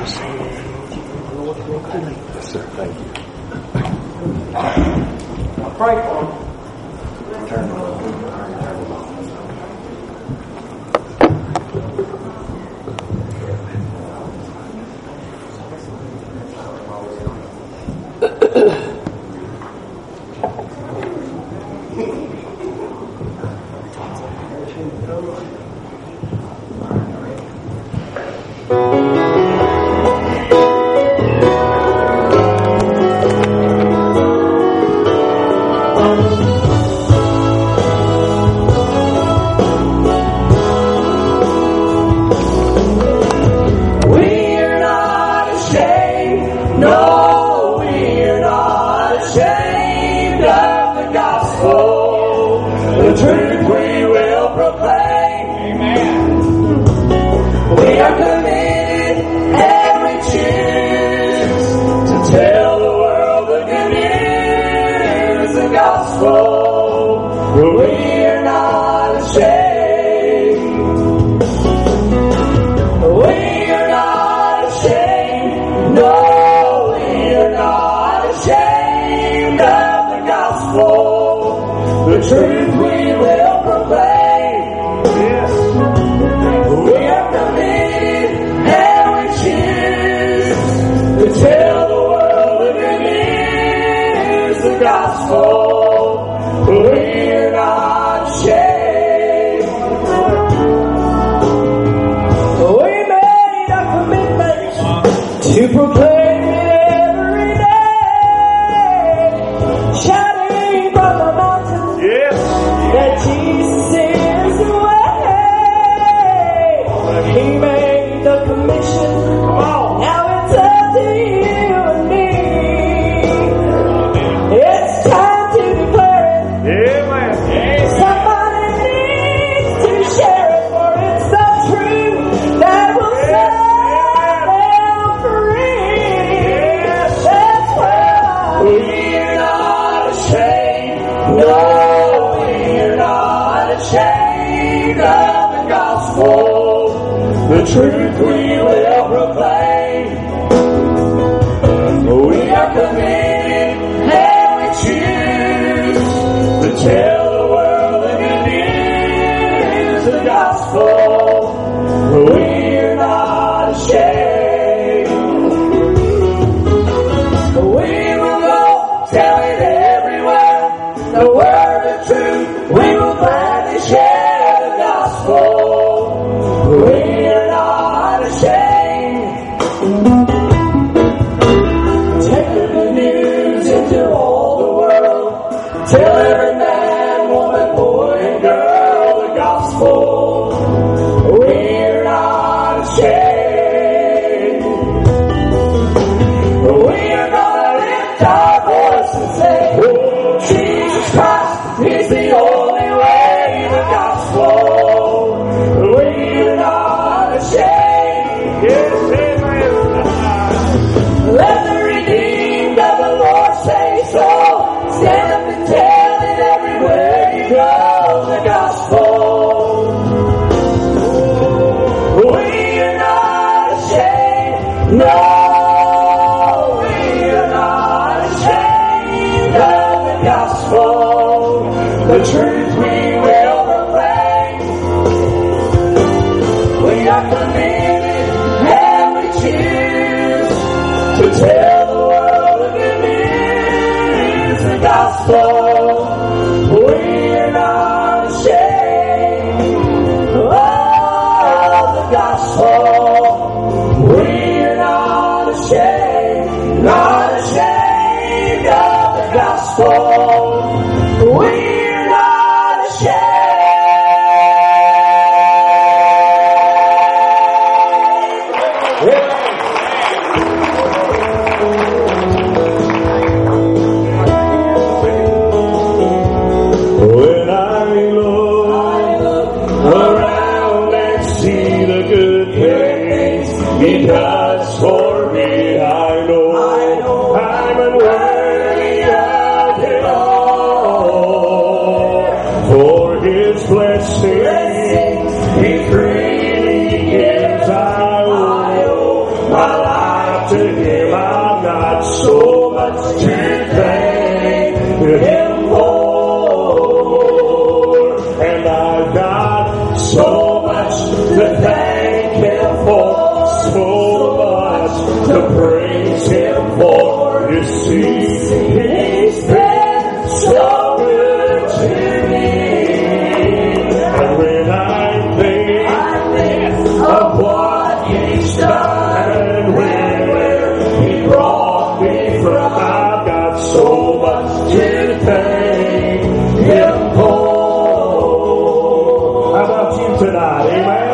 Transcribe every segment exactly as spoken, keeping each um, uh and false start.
Yes, sir. Thank you. I'll pray for him. Turn it on. Blessings, He freely gives. I owe my life. thank Him for, so much to praise Him for. You see, He's been so good to me. And when I think, I think of what He's done and where He brought me from, I've got so much to thank Him for. How about you tonight? Amen?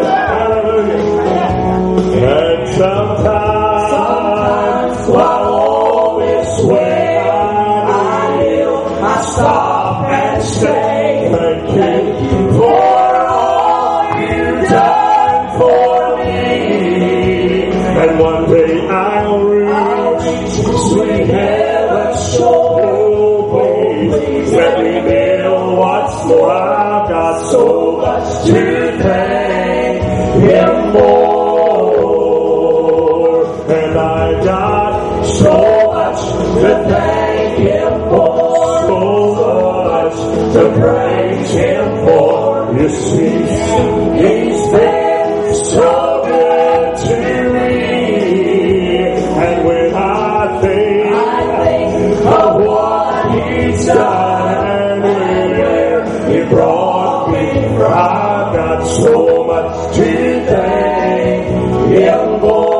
Hallelujah. And sometimes, while all this way I kneel, I stop and say, thank you for all you've done for me. And one day I'll reach sweet heaven's shore. Please let me kneel once more. I've got so much to thank Him for. And I've got so much to thank Him for. So much to praise Him for. You see, He's been so good to me. And when I think, I think of what He's done and where He brought me from, I've got so much to thank Him for.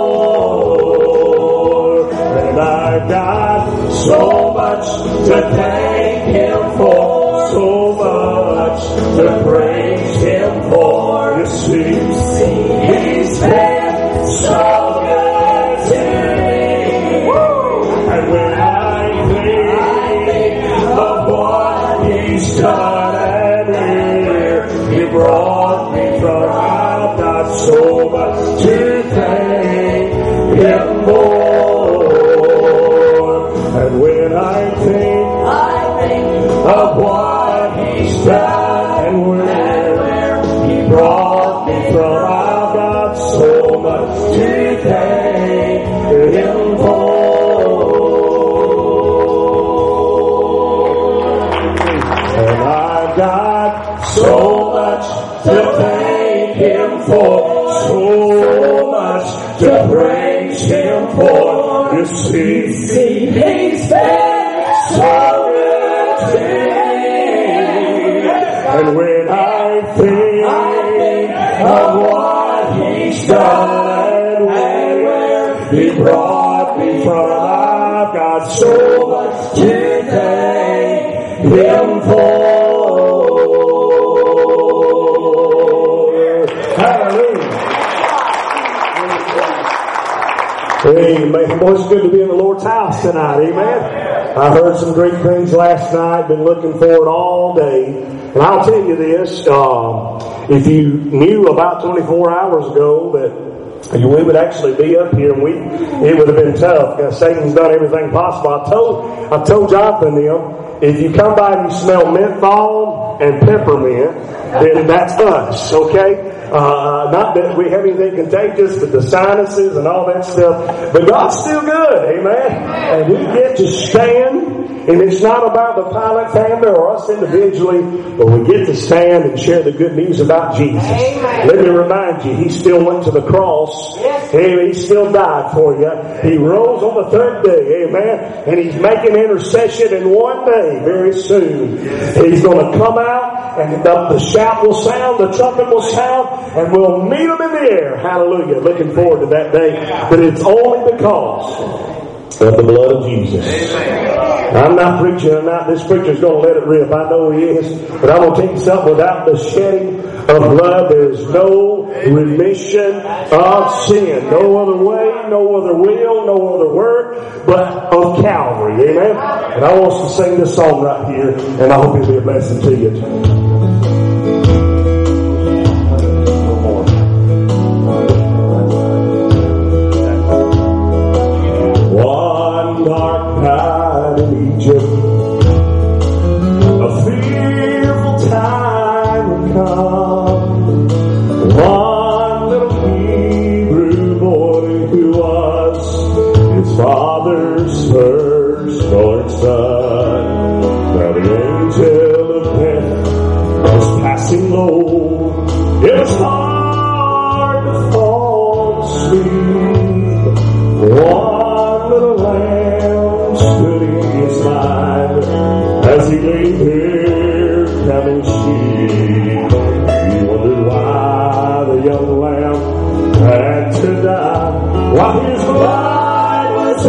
And I've got so much to thank Him for. So much to praise Him for. You see, He's been so good to me. And when I think of what He's done and where He brought me from, I've got so much to thank Him for. And when I think, I think of what He's done and where He brought me from, I've got so much to thank Him for. And I've got so much to thank Him for, so much to praise Him for. You see, He's been so good to me. And when I think, I think of what He's done and where He brought me from, I've got so much to thank Him for. Hallelujah. Amen. Boy, it's good to be in the Lord's house tonight. Amen. I heard some great things last night. Been looking forward all day. And I'll tell you this, uh, if you knew about twenty-four hours ago that we would actually be up here, and we it would have been tough because Satan's done everything possible. I told I told Jonathan them, if you come by and you smell menthol and peppermint, then that's us, okay? Uh, not that we have anything contagious, but the sinuses and all that stuff. But God's still good, amen? And we get to stand. And it's not about the Pilot family or us individually, but we get to stand and share the good news about Jesus. Amen. Let me remind you, He still went to the cross. Yes. He still died for you. He rose on the third day. Amen. And He's making intercession, and one day, very soon, He's going to come out, and the, the shout will sound, the trumpet will sound, and we'll meet Him in the air. Hallelujah. Looking forward to that day. But it's only because of the blood of Jesus. Amen. I'm not preaching tonight. This preacher's going to let it rip. I know he is. But I'm going to tell you something. Without the shedding of blood, there is no remission of sin. No other way, no other will, no other work, but of Calvary. Amen? And I want us to sing this song right here, and I hope it'll be a blessing to you. One dark night in Egypt, a fearful time would come. One little Hebrew boy who was his father's firstborn son. Well, the angel of death was passing low. It was hard Lamb had to die. While his blood was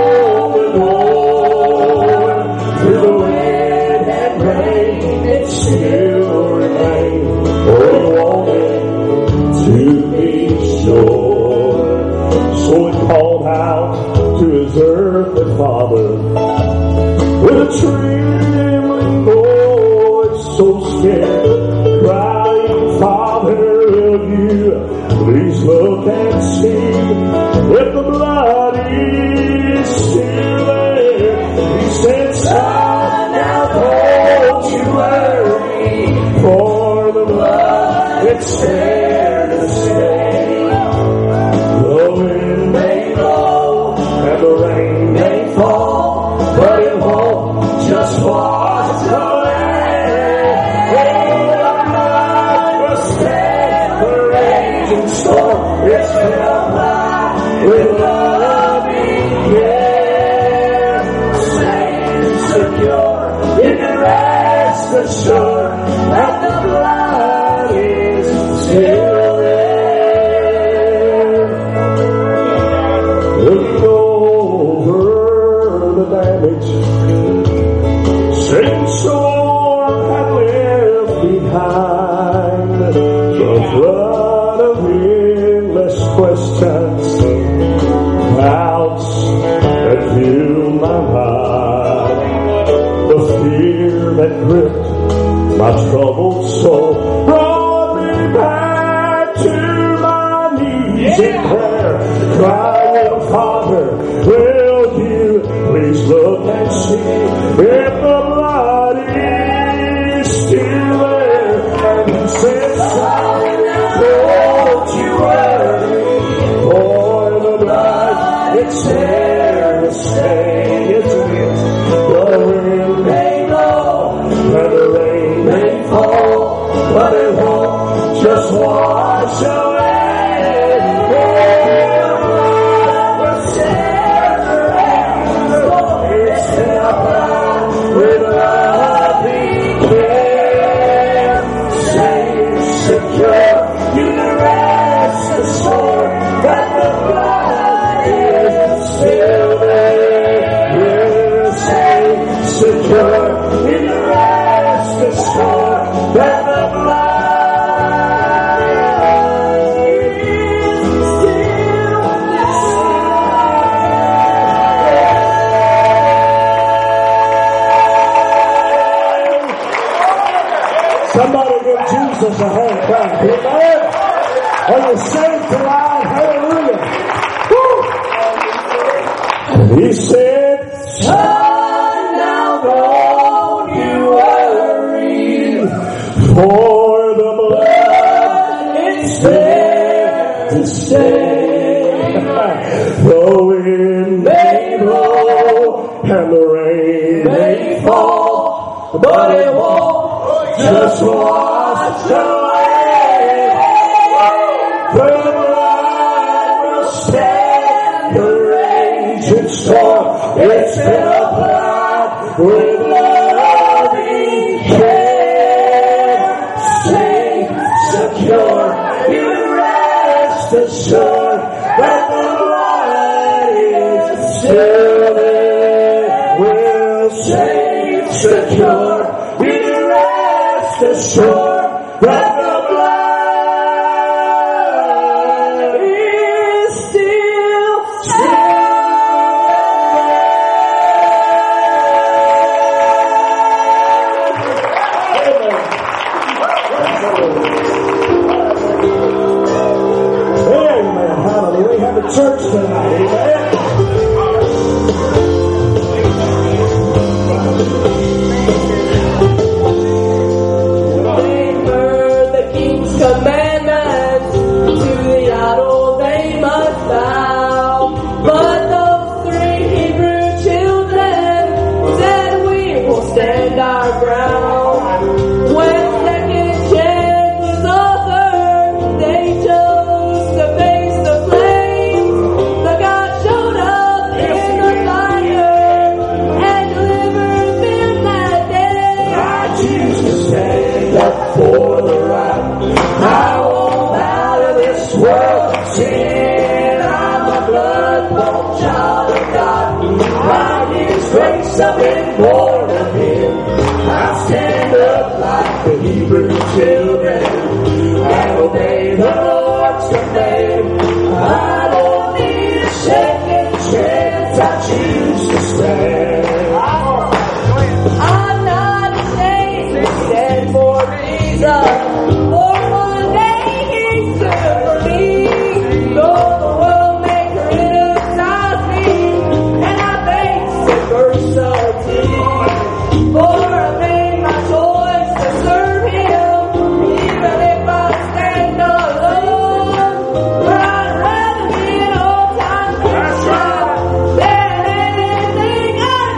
overflowing through the wind and rain, it still remained. Oh, he wanted to be sure. So he called out to his earthly father with a trembling voice, so scared, crying, Father, will you please look and see if the blood is still there? He said, Son, now don't you worry, for the blood, it's there to stay. The wind may blow and the rain may fall, but it won't just wash away. The blood will stand the raging storm. It's filled with loving care. Safe and secure, you can rest assured that the blood is still there. Look over the damage Satan's storm had left behind. The flood of endless questions, clouds that filled my mind, the fear that gripped my troubled soul brought me back to my knees in prayer, crying, Father, will you please look and see if the blood is still there? And he said, Son, don't you worry, for the blood, it's there to stay. Isn't it? The wind may blow and the rain may fall, but it won't just wash away. With loving care, safe, secure, you can rest assured that the blood is still there. You're safe, secure, you can rest assured that the blood is still there. Somebody give Jesus a hand clap. Amen. Are you saved tonight? Hallelujah. Woo. And he said, Son, now don't you worry, for the blood is there to stay. The wind may blow and the rain may fall, but it won't just wash away. The blood will stand the raging storm. It's filled blood with loving care. Safe, secure, you rest assured that the blood is still there. We're safe, secure, you rest assured that the blood is still there. Amen. Hallelujah. We have a church tonight. Amen. Commandments to the idol they must bow, but those three Hebrew children said we will stand our ground. When second chance was offered, they chose to face the flames. The God world of sin. I'm a blood-bought child of God. By His grace I've been born of Him. I stand up like the Hebrew children and obey the Lord's command. I don't need a second chance. I choose to stand. I'm not ashamed to stand for a reason. For one day He's stood for me. Though the world may criticize me, and I face adversity. For I made my choice to serve Him, even if I stand alone. But I'd rather be an old-time Christian than anything I've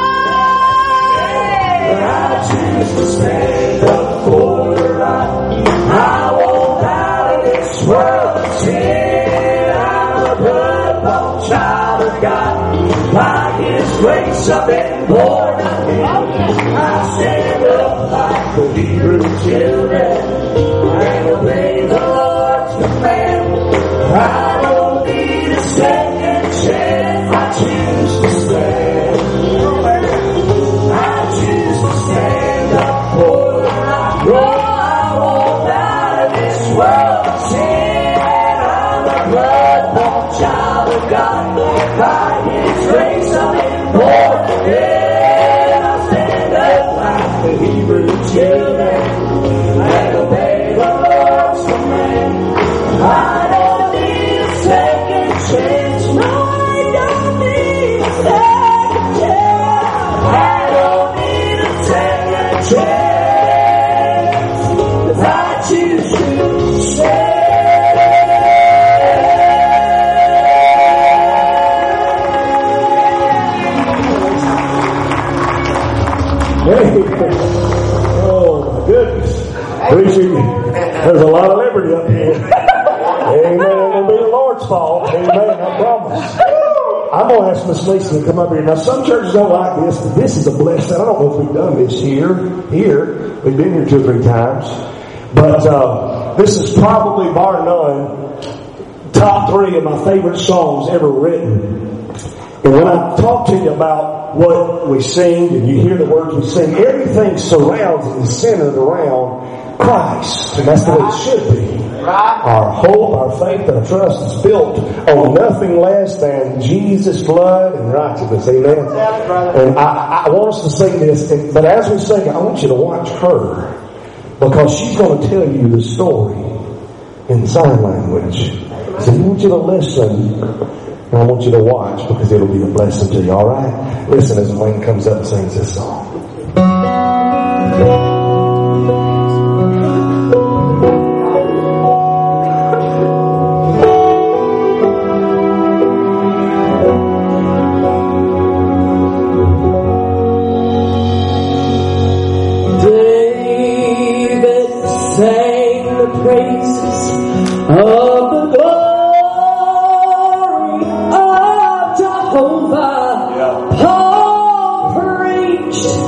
done. I choose to stand up for the right. I won't bow to this world of sin. I'm a blood-bought child of God. By His grace I've been born again. I stand up like the Hebrew children and obey the Lord's command. I don't need a second chance. I choose to stand. I choose to stand up for the right. Oh, I won't bow to this world of sin. I'm a blood-bought child of God. By His grace I've been born again. I stand up like the Hebrew children and obey the Lord's command. I don't need a second chance. No, I don't need a second chance. I don't need a second chance. 'Cause I choose to stand. Hey. Oh my goodness. Preaching, there's a lot of liberty up here. Amen. It'll be the Lord's fault. Amen. I promise. I'm going to ask Miss Lisa to come up here. Now, some churches don't like this, but this is a blessing. I don't know if we've done this here. Here. We've been here two or three times. But uh, this is probably, bar none, top three of my favorite songs ever written. And when I talk to you about what we sing and you hear the words we sing, everything surrounds and is centered around Christ. And that's the way it should be. Our hope, our faith, our trust is built on nothing less than Jesus' blood and righteousness. Amen. And I, I want us to sing this, but as we sing it, I want you to watch her, because she's going to tell you the story in sign language. So I want you to listen. And I want you to watch, because it'll be a blessing to you, alright? Listen as Wayne comes up and sings this song. David sang the praises of the glory of Jehovah. Paul preached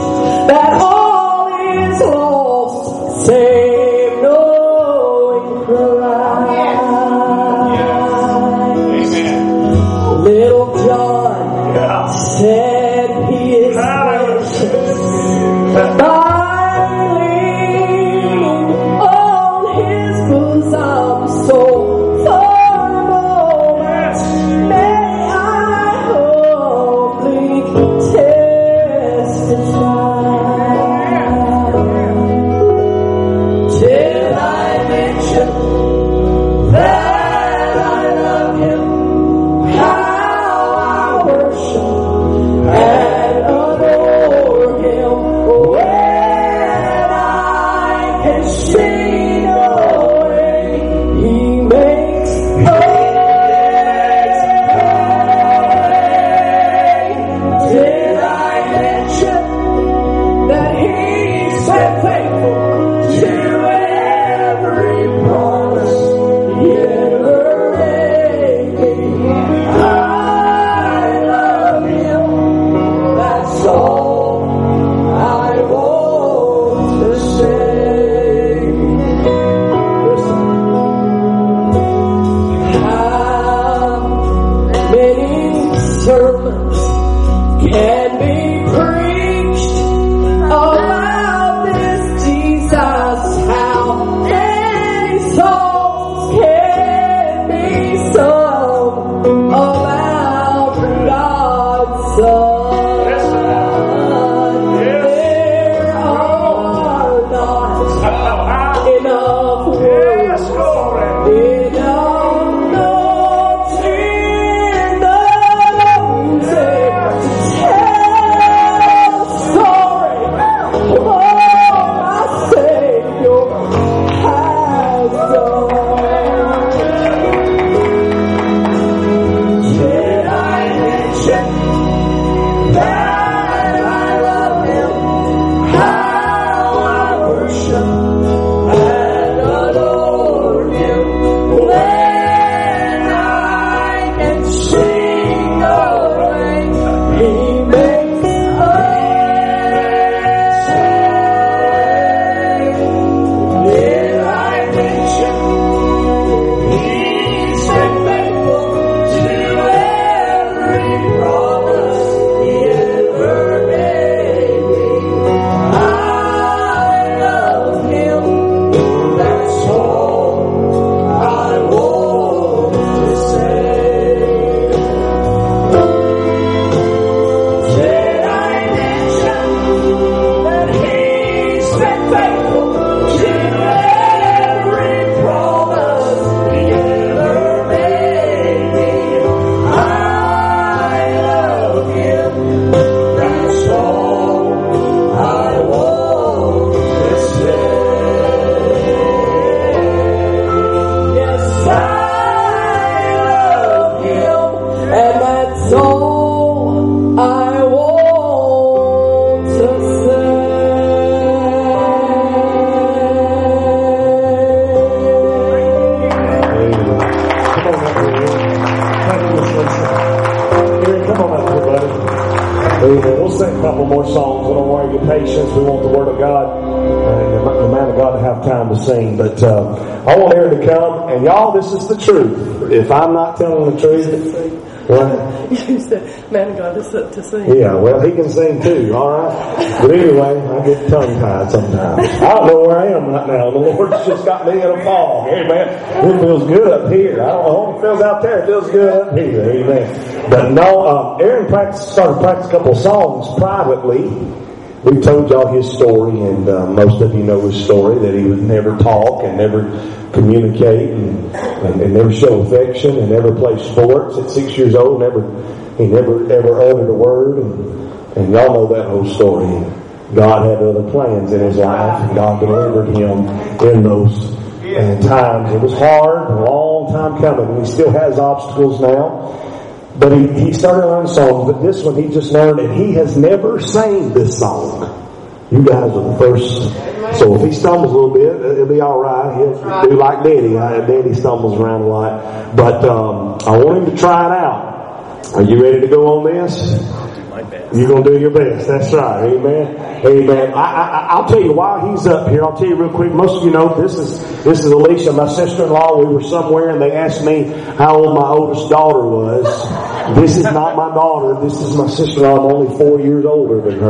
sing a couple more songs. We don't worry your patience. We want the Word of God and the man of God to have time to sing. But uh, I want Aaron to come. And y'all, this is the truth. If I'm not telling the truth, what? You said, man of God to, to sing. Yeah, well, he can sing too, all right? But anyway, I get tongue-tied sometimes. I don't know where I am right now. The Lord's just got me in a fog. Amen. It feels good up here. I don't know if it feels out there. It feels good up here. Amen. But no, um, Aaron practiced, started practicing a couple of songs privately. We told y'all his story, and uh, most of you know his story, that he would never talk and never communicate and, and, and never show affection and never play sports. At six years old, never he never ever uttered a word, and, and y'all know that whole story. God had other plans in his life, and God delivered him in those uh, times. It was hard, a long time coming, and he still has obstacles now. But he, he started learning songs, but this one he just learned, and he has never sang this song. You guys are the first. So if he stumbles a little bit, it'll be all right. He'll do like Daddy. Daddy stumbles around a lot. But um, I want him to try it out. Are you ready to go on this? You're going to do your best. That's right. Amen. Amen. I, I, I'll tell you while he's up here, I'll tell you real quick. Most of you know this is this is Alicia, my sister-in-law. We were somewhere and they asked me how old my oldest daughter was. This is not my daughter. This is my sister-in-law. I'm only four years older than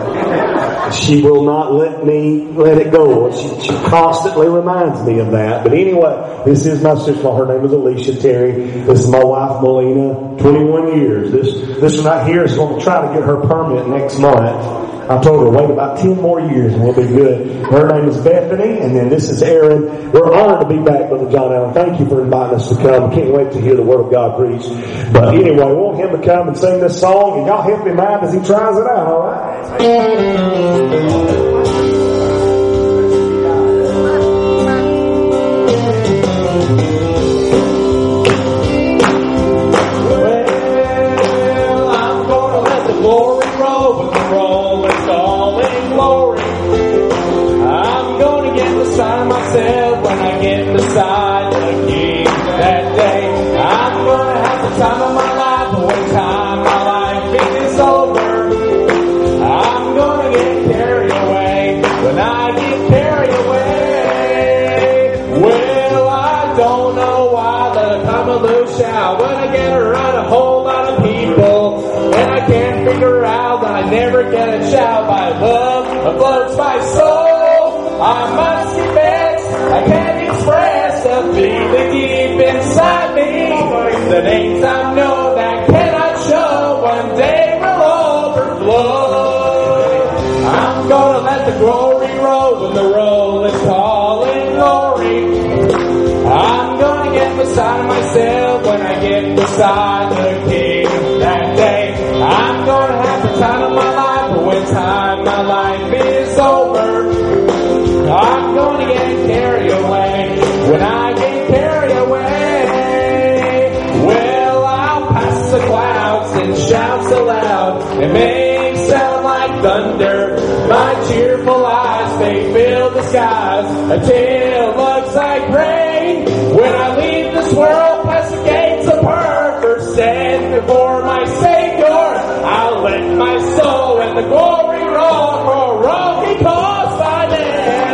her. She will not let me let it go. She, she constantly reminds me of that. But anyway, this is my sister-in-law. Her name is Alicia Terry. This is my wife, Melina. twenty-one years. This this one right here is going to try to get her permit next month. I told her, wait about ten more years and we'll be good. Her name is Bethany, and then this is Aaron. We're honored to be back, Brother John Allen. Thank you for inviting us to come. I can't wait to hear the Word of God preached. But anyway, we want him to come and sing this song, and y'all help him out as he tries it out, all right? Myself when I get beside the King that day. I'm gonna have the time of my life, but when time my life is over, I'm gonna get carried away. When I get carried away, well, I don't know why that I'm a loose shout when I get around a whole lot of people, and I can't figure out that I never get a shout by love afloats my soul. I must confess, I can't express the feeling deep inside me. The names I know that cannot show one day will overflow. I'm gonna let the glory roll when the roll is calling glory. I'm gonna get beside myself when I get beside the King that day. I'm gonna have the time of my life, but when time my life is over, I'm gonna get carried away. When I get carried away, well, I'll pass the clouds and shout so loud and make sound like thunder. My cheerful eyes, they fill the skies until it looks like rain. When I leave this world past the gates of perfect, stand before my Savior, I'll let my soul and the glory roll for roll he calls my name.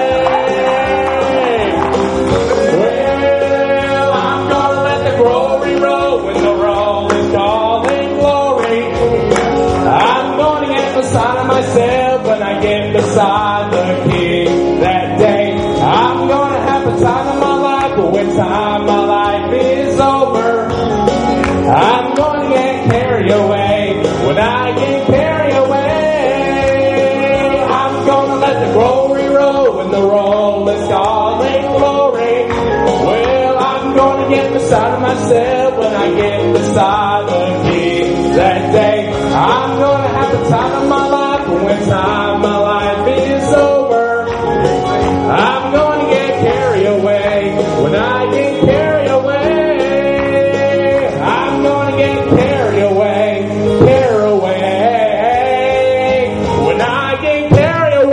Beside myself when I get beside the King that day. I'm gonna have the time of my life, but when time my life is over, I'm gonna get carried away. When I get carried away, I'm gonna let the glory roll when the roll is calling glory. Well, I'm gonna get beside myself when I get beside the King that day. I'm gonna have the time of my life, but when time my life is over, I'm gonna get carried away. When I get carried away, I'm gonna get carried away, carried away. When I get carried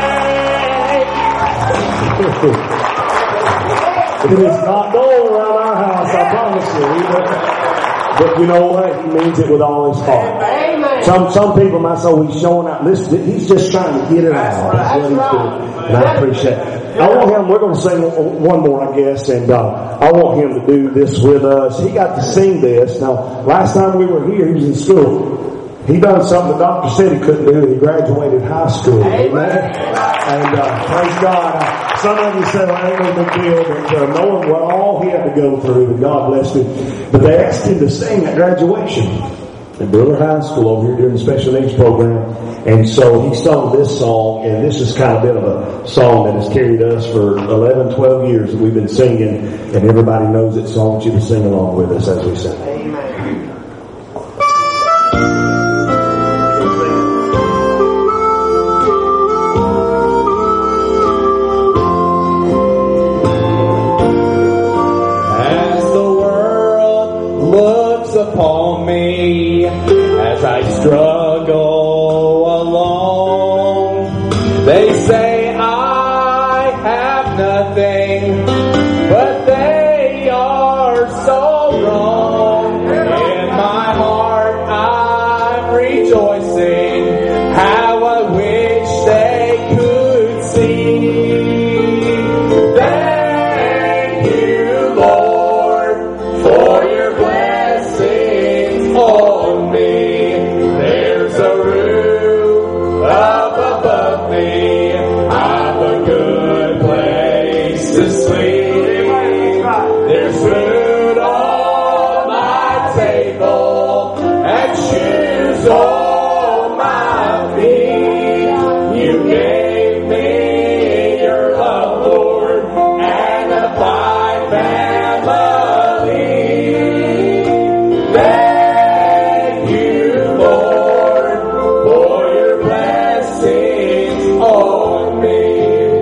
away. It is not going around our us, I promise you. He will. But you know what? He means it with all his heart. Amen. Some some people might say, oh, he's showing out. Listen, he's just trying to get it out. That's what he's doing. And I appreciate it. I want him, we're going to sing one more, I guess, and uh, I want him to do this with us. He got to sing this. Now, last time we were here, he was in school. He done something the doctor said he couldn't do. He graduated high school. Amen. And uh, praise God. Some of you said, well, ain't no big deal, but uh, knowing what all he had to go through, and God blessed him. But they asked him to sing at graduation at Brother High School over here during the special needs program. And so he sung this song, and this is kind of been of a song that has carried us for eleven, twelve years that we've been singing, and everybody knows it, so I want you to sing along with us as we sing. Amen. Upon me as I struggle alone. They say I have nothing, but they are so wrong. In my heart I'm rejoicing, how I wish they could see. Thank you, Lord, for your blessings on me. There's a roof up above me. I've a good place to sleep. There's food on my table and shoes on my feet. You gave me your love, Lord, and a fine family. Thank you, Lord, for your blessings on me.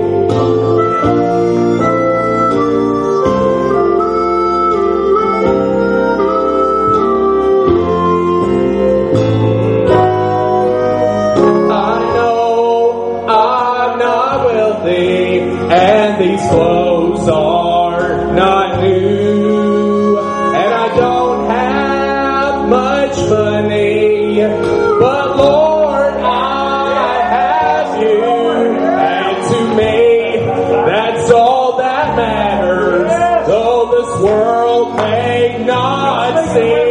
I know I'm not wealthy, and these clothes are not new, and I don't have much money, but Lord, I have you, and to me, that's all that matters, though this world may not see.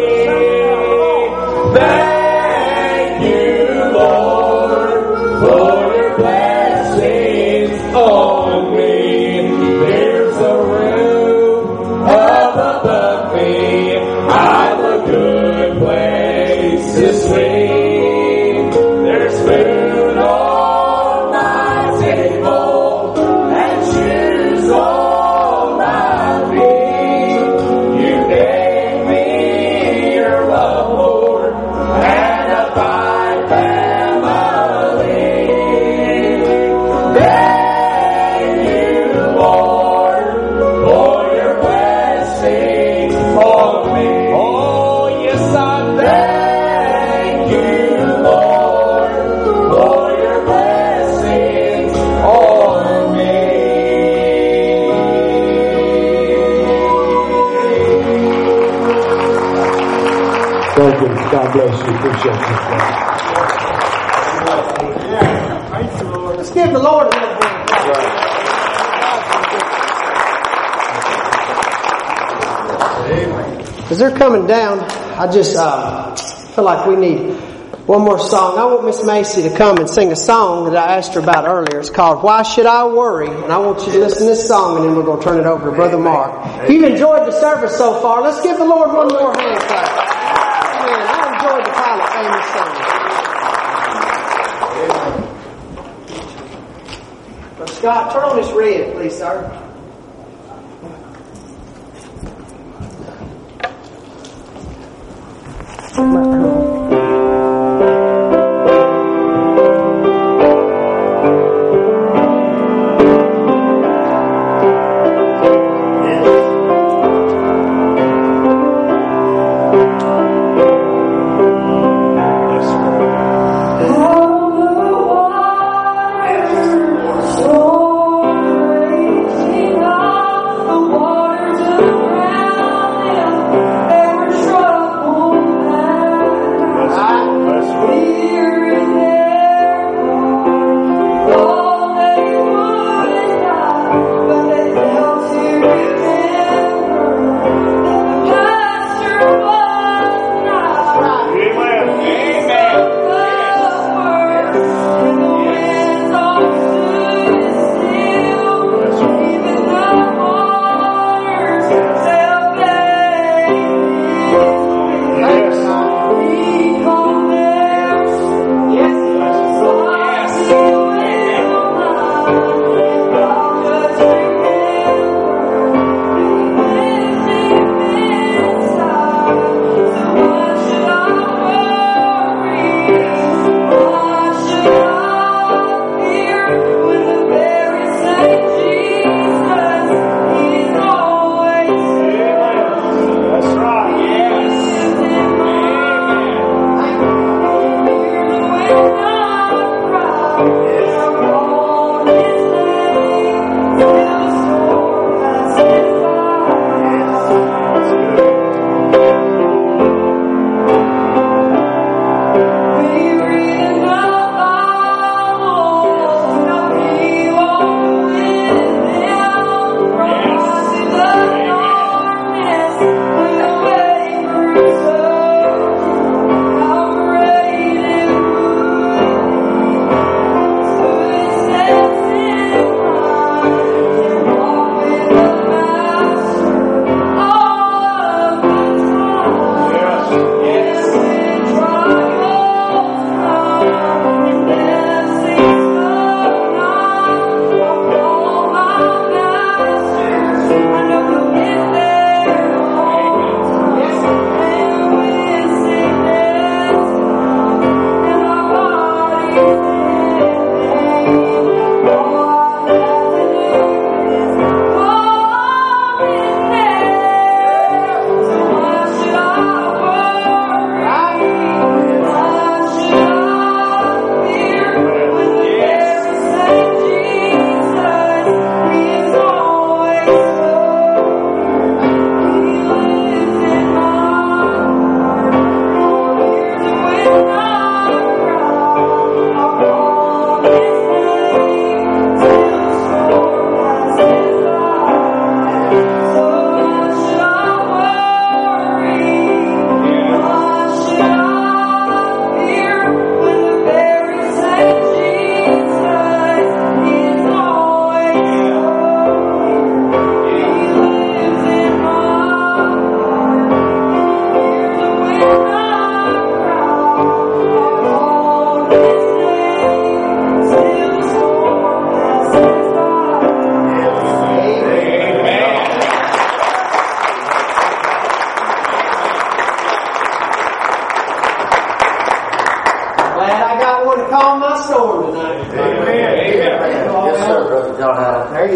Thank you, Lord, for your blessings on me. There's a roof up above me. I've a good place to sleep. There's food on my table and shoes on my feet. You gave me your love, Lord, and a fine family. Thank you, Lord, for your blessings on me. Oh, yes, I thank you, Lord, for your blessings on me. Thank you. God bless you. Appreciate you. Let's give the Lord a little hand. As they're coming down, I just uh, feel like we need one more song. I want Miss Macy to come and sing a song that I asked her about earlier. It's called Why Should I Worry? And I want you to listen to this song, and then we're going to turn it over to Brother Mark. If you've enjoyed the service so far, let's give the Lord one more hand clap. Amen. I enjoyed the Pilot famous song. Brother Scott, turn on this red, please, sir. Waters around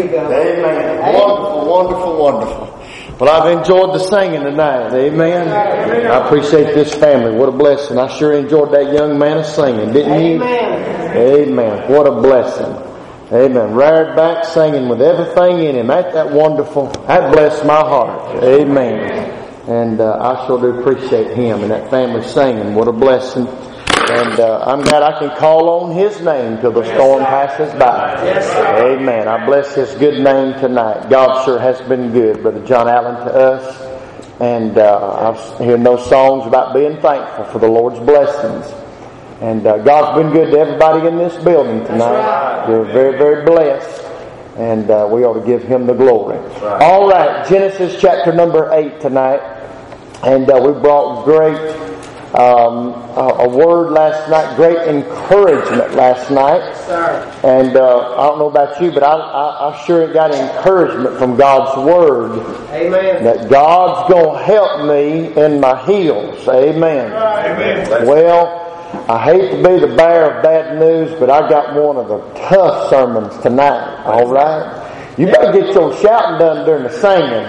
you go. Amen. Wonderful, wonderful, wonderful. Well, I've enjoyed the singing tonight. Amen. I appreciate this family. What a blessing. I sure enjoyed that young man singing, didn't you? Amen. Amen. What a blessing. Amen. Reared back singing with everything in him. Ain't that wonderful? That blessed my heart. Amen. And uh, I sure do appreciate him and that family singing. What a blessing. And uh, I'm glad I can call on his name till the storm passes by. Yes, sir. Amen. I bless his good name tonight. God sure has been good, Brother John Allen, to us. And uh, I've heard those songs about being thankful for the Lord's blessings. And uh, God's been good to everybody in this building tonight. You're very, very blessed. And uh, we ought to give Him the glory. All right, Genesis chapter number eight tonight. And uh, we brought great... Um, a, a word last night, great encouragement last night. Yes, and uh, I don't know about you, but I, I, I sure got encouragement from God's Word. Amen. That God's going to help me in my heels. Amen. Amen. Well, I hate to be the bearer of bad news, but I got one of the tough sermons tonight. All right? You better get your shouting done during the singing.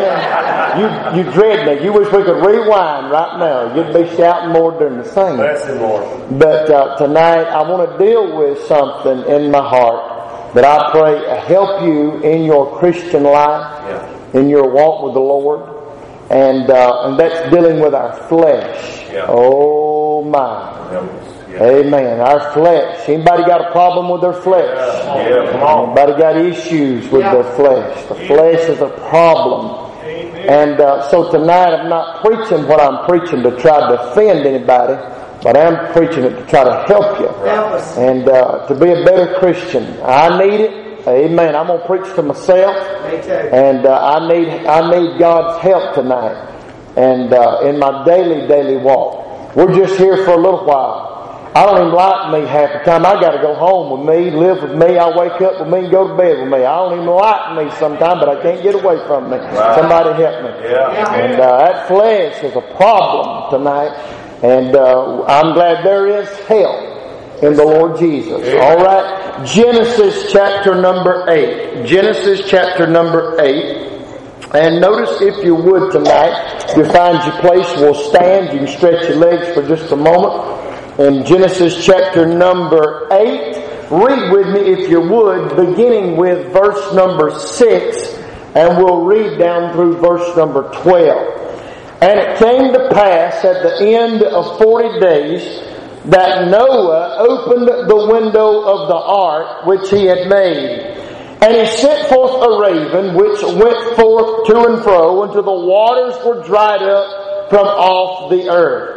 Amen. You you dread me. You wish we could rewind right now. You'd be shouting more during the singing. Bless Him, Lord. But uh, tonight I want to deal with something in my heart that I pray help you in your Christian life, Yeah. in your walk with the Lord. And uh, and that's dealing with our flesh. Yeah. Oh my. Yeah. Amen. Our flesh. Anybody got a problem with their flesh? Yeah, come on. Anybody got issues with Yeah. their flesh? The flesh is a problem. And uh, so tonight I'm not preaching what I'm preaching to try to offend anybody, but I'm preaching it to try to help you. Help us. And uh, to be a better Christian. I need it. Amen. I'm going to preach to myself. Me too. And uh, I need I need God's help tonight. And uh, in my daily, daily walk. We're just here for a little while. I don't even like me half the time. I got to go home with me, live with me. I wake up with me and go to bed with me. I don't even like me sometimes, but I can't get away from me. Right. Somebody help me. Yeah. And uh, that flesh is a problem tonight. And uh, I'm glad there is help in the Lord Jesus. All right. Genesis chapter number eight. Genesis chapter number eight. And notice, if you would tonight, if you find your place, we'll stand. You can stretch your legs for just a moment. In Genesis chapter number eight, read with me, if you would, beginning with verse number six, and we'll read down through verse number twelve. And it came to pass at the end of forty days that Noah opened the window of the ark which he had made. And he sent forth a raven which went forth to and fro until the waters were dried up from off the earth.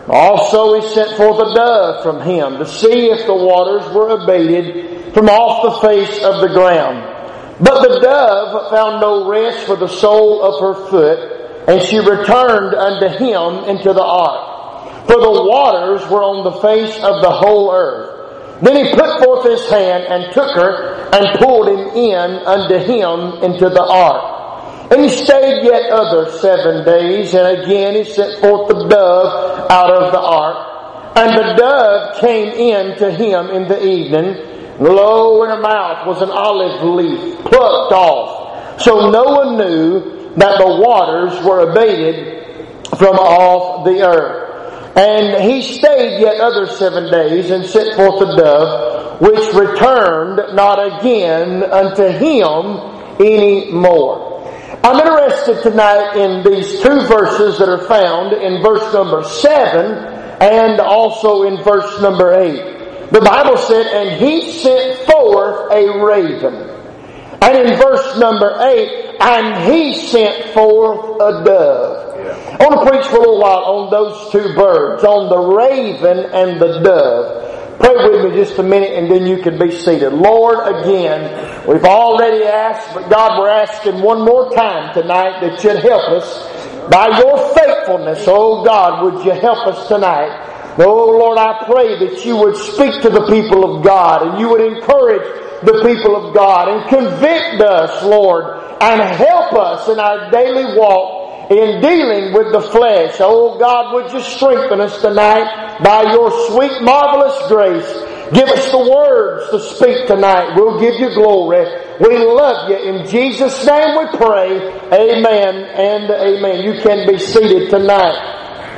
Also he sent forth a dove from him to see if the waters were abated from off the face of the ground. But the dove found no rest for the sole of her foot, and she returned unto him into the ark. For the waters were on the face of the whole earth. Then he put forth his hand and took her and pulled him in unto him into the ark. And he stayed yet other seven days, and again he sent forth the dove out of the ark. And the dove came in to him in the evening. Lo, in her mouth was an olive leaf plucked off. So Noah knew that the waters were abated from off the earth. And he stayed yet other seven days, and sent forth the dove, which returned not again unto him any more. I'm interested tonight in these two verses that are found in verse number seven and also in verse number eight. The Bible said, and he sent forth a raven. And in verse number eight, and he sent forth a dove. Yeah. I want to preach for a little while on those two birds, on the raven and the dove. Pray with me just a minute and then you can be seated. Lord, again, we've already asked, but God, we're asking one more time tonight that you'd help us. By your faithfulness, oh God, would you help us tonight? Oh Lord, I pray that you would speak to the people of God and you would encourage the people of God and convict us, Lord, and help us in our daily walk in dealing with the flesh. Oh God, would you strengthen us tonight by your sweet, marvelous grace. Give us the words to speak tonight. We'll give you glory. We love you. In Jesus' name we pray. Amen and amen. You can be seated tonight.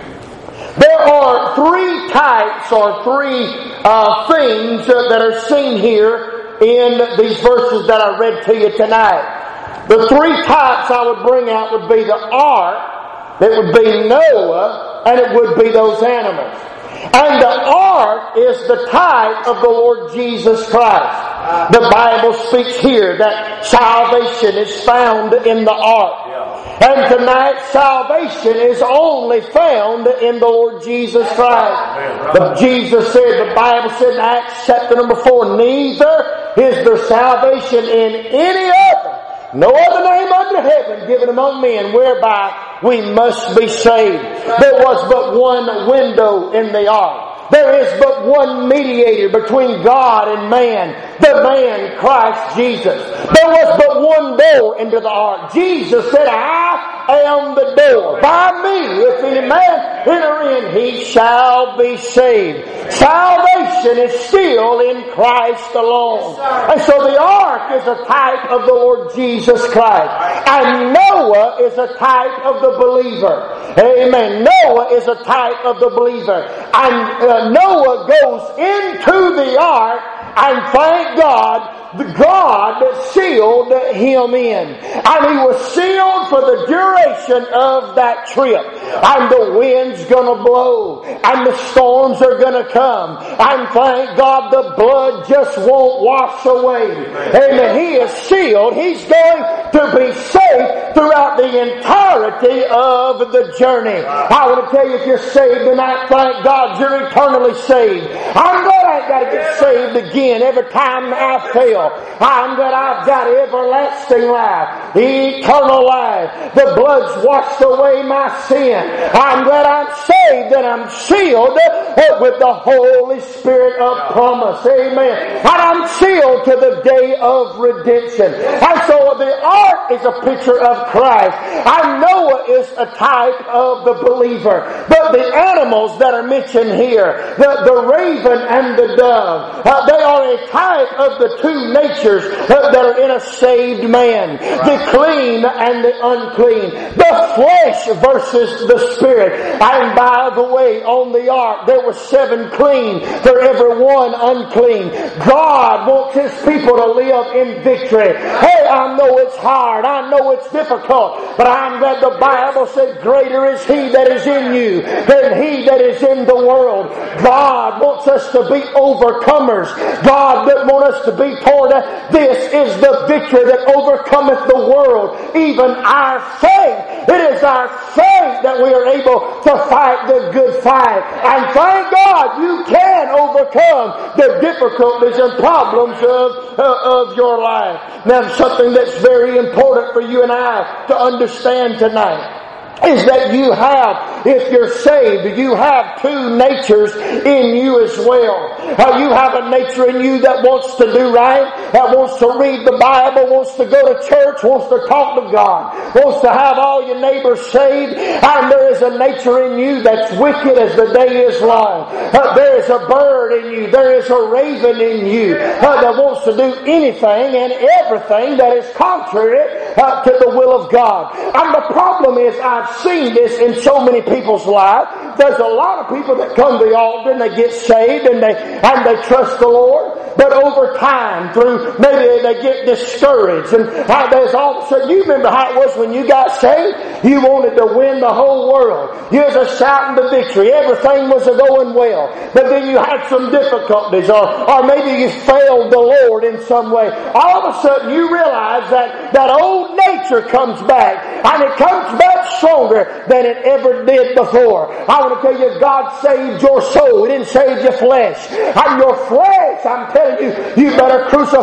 There are three types or three uh, things that are seen here in these verses that I read to you tonight. The three types I would bring out would be the ark, it would be Noah, and it would be those animals. And the ark is the type of the Lord Jesus Christ. The Bible speaks here that salvation is found in the ark. And tonight, salvation is only found in the Lord Jesus Christ. But Jesus said, the Bible said in Acts chapter number four, neither is there salvation in any other, no other name under heaven given among men whereby we must be saved. There was but one window in the ark. There is but one mediator between God and man, the man Christ Jesus. There was but one door into the ark. Jesus said, I am the door. By me, if any man enter in, he shall be saved. Salvation is still in Christ alone. And so the ark is a type of the Lord Jesus Christ. And Noah is a type of the believer. Amen. Noah is a type of the believer. And uh, Noah goes into the ark, and thank God, the God that sealed him in. And he was sealed for the duration of that trip. And the wind's gonna blow, and the storms are gonna come. And thank God the blood just won't wash away. Amen. He is sealed. He's going to be safe throughout the entirety of the journey. I want to tell you, if you're saved tonight, thank God you're eternally saved. I'm glad I ain't got to get saved again every time I fail. I'm glad I've got everlasting life, eternal life. The blood's washed away my sin. I'm glad I'm saved and I'm sealed with the Holy Spirit of promise. Amen. And I'm sealed to the day of redemption. And so the ark is a picture of Christ. And Noah is a type of the believer. But the animals that are mentioned here, the, the raven and the dove, uh, they are a type of the two natures uh, that are in a saved man. The clean and the unclean. The flesh versus the spirit. And by the way, on the ark there were seven clean for every one unclean. God wants His people to live in victory. Hey, I know it's hard. I know it's difficult. But I'm glad the Bible said greater is He that is in you than he that is in the world. God wants us to be overcomers. God doesn't want us to be toward this is the victory that overcometh the world, even our faith. It is our faith that we are able to fight the good fight. And thank God you can overcome the difficulties and problems of, uh, of your life. Now, something that's very important for you and I to understand tonight is that you have, if you're saved, you have two natures in you as well. Uh, you have a nature in you that wants to do right, that wants to read the Bible, wants to go to church, wants to talk to God, wants to have all your neighbors saved. And there is a nature in you that's wicked as the day is long. Uh, there is a bird in you, there is a raven in you uh, that wants to do anything and everything that is contrary uh, to the will of God. And the problem is, I've seen this in so many people's lives. There's a lot of people that come to the altar and they get saved and they and they trust the Lord. But over time, through maybe they get discouraged, and how there's all of a sudden, you remember how it was when you got saved? You wanted to win the whole world. You was a shouting to victory. Everything was a going well. But then you had some difficulties, or or maybe you failed the Lord in some way. All of a sudden, you realize that that old nature comes back, and it comes back stronger than it ever did before. I want to tell you, God saved your soul. He didn't save your flesh. And your flesh, I'm telling you, you better crucify it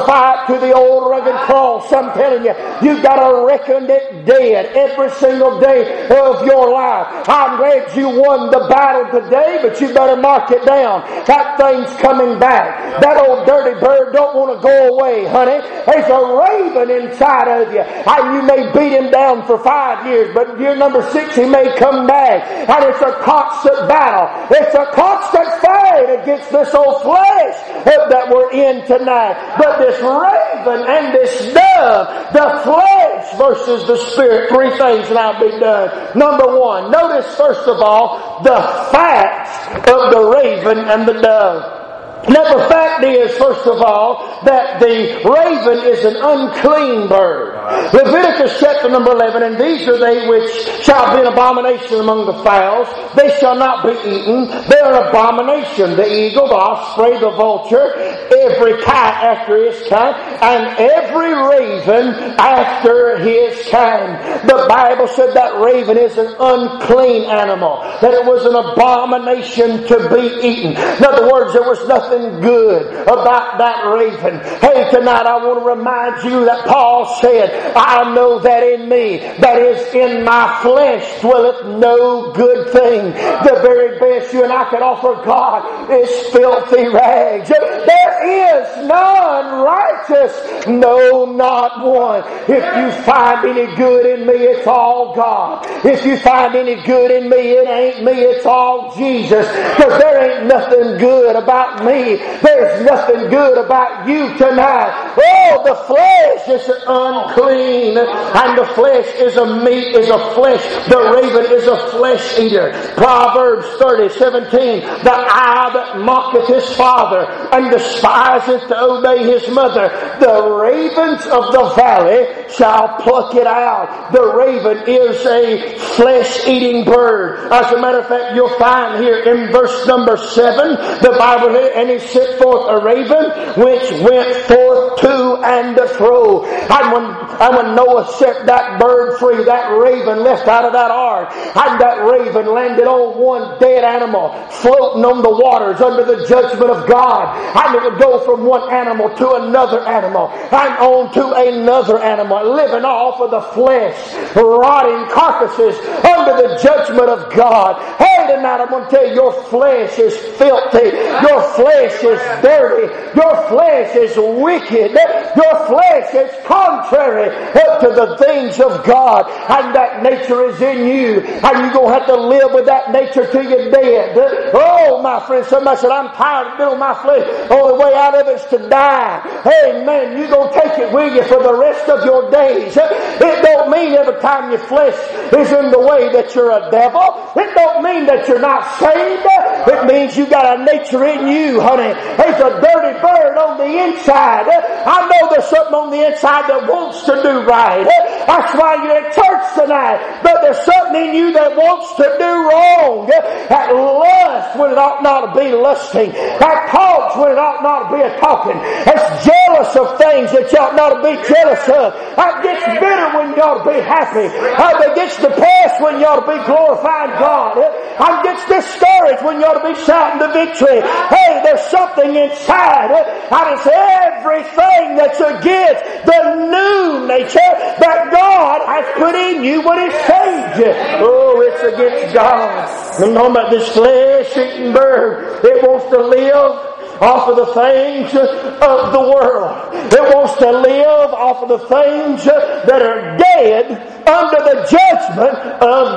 out to the old rugged cross, I'm telling you, you've got to reckon it dead every single day of your life. I'm glad you won the battle today, but you better mark it down. That thing's coming back. That old dirty bird don't want to go away, honey. There's a raven inside of you. And you may beat him down for five years, but year number six he may come back. And it's a constant battle. It's a constant fight against this old flesh that we're in tonight. But this raven and this dove, the flesh versus the spirit, three things and I'll be done. Number one, notice first of all the facts of the raven and the dove. Now the fact is, first of all, that the raven is an unclean bird. Leviticus chapter number eleven, and these are they which shall be an abomination among the fowls. They shall not be eaten. They are an abomination. The eagle, the osprey, the vulture, every kite after his kind, and every raven after his kind. The Bible said that raven is an unclean animal, that it was an abomination to be eaten. In other words, there was nothing good about that raven. Hey, tonight I want to remind you that Paul said, I know that in me, that is in my flesh, dwelleth no good thing. The very best you and I can offer God is filthy rags. There is none righteous, no, not one. If you find any good in me, it's all God. If you find any good in me, it ain't me, it's all Jesus. Because there ain't nothing good about me. There's nothing good about you tonight. Oh, the flesh is unclean, and the flesh is a meat, is a flesh. The raven is a flesh eater. Proverbs thirty, seventeen. The eye that mocketh his father and despiseth to obey his mother, the ravens of the valley shall pluck it out. The raven is a flesh-eating bird. As a matter of fact, you'll find here in verse number seven, the Bible, and he sent forth a raven which went forth to and fro. And when, and when Noah set that bird free, that raven left out of that ark, and that raven landed on one dead animal floating on the waters under the judgment of God. And it would go from one animal to another animal and on to another animal, living off of the flesh, rotting carcasses under the judgment of God. Hey, tonight I'm going to tell you, your flesh is filthy. Your flesh is dirty. Your flesh is wicked. Your flesh is contrary to the things of God. And that nature is in you. And you're going to have to live with that nature till you're dead. Oh, my friend, somebody said, I'm tired of doing my flesh. Only way out of it is to die. Hey, man, you're going to take it with you for the rest of your days. It don't mean every time your flesh is in the way that you're a devil. It don't mean that you're not saved. It means you got a nature in you, honey. There's a dirty bird on the inside. I know there's something on the inside that wants to do right. That's why you're at church tonight. But there's something in you that wants to do wrong. That lust when it ought not to be lusting. That talks when it ought not to be a talking. That's jealous of things that you ought not to be jealous of. That gets bitter when you ought to be happy. That gets depressed when you ought to be glorifying God. And gets discouraged when you ought to be shouting the victory. Hey, there's something inside. And it's everything that's against the new nature that God has put in you when He saved you. Oh, it's against God. I'm talking about this flesh-eating bird. It wants to live off of the things of the world. It wants to live off of the things that are dead under the judgment of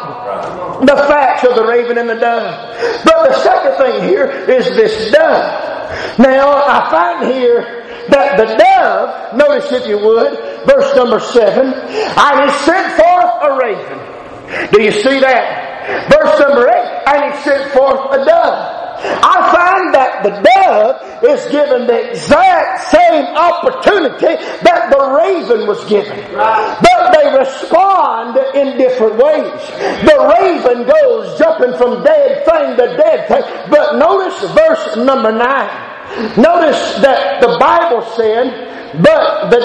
God. The facts of the raven and the dove. But the second thing here is this dove. Now, I find here that the dove, notice if you would, verse number seven, and he sent forth a raven. Do you see that? Verse number eight, and he sent forth a dove. I find that the dove is given the exact same opportunity that the raven was given. But they respond in different ways. The raven goes jumping from dead thing to dead thing. But notice verse number nine. Notice that the Bible said, but the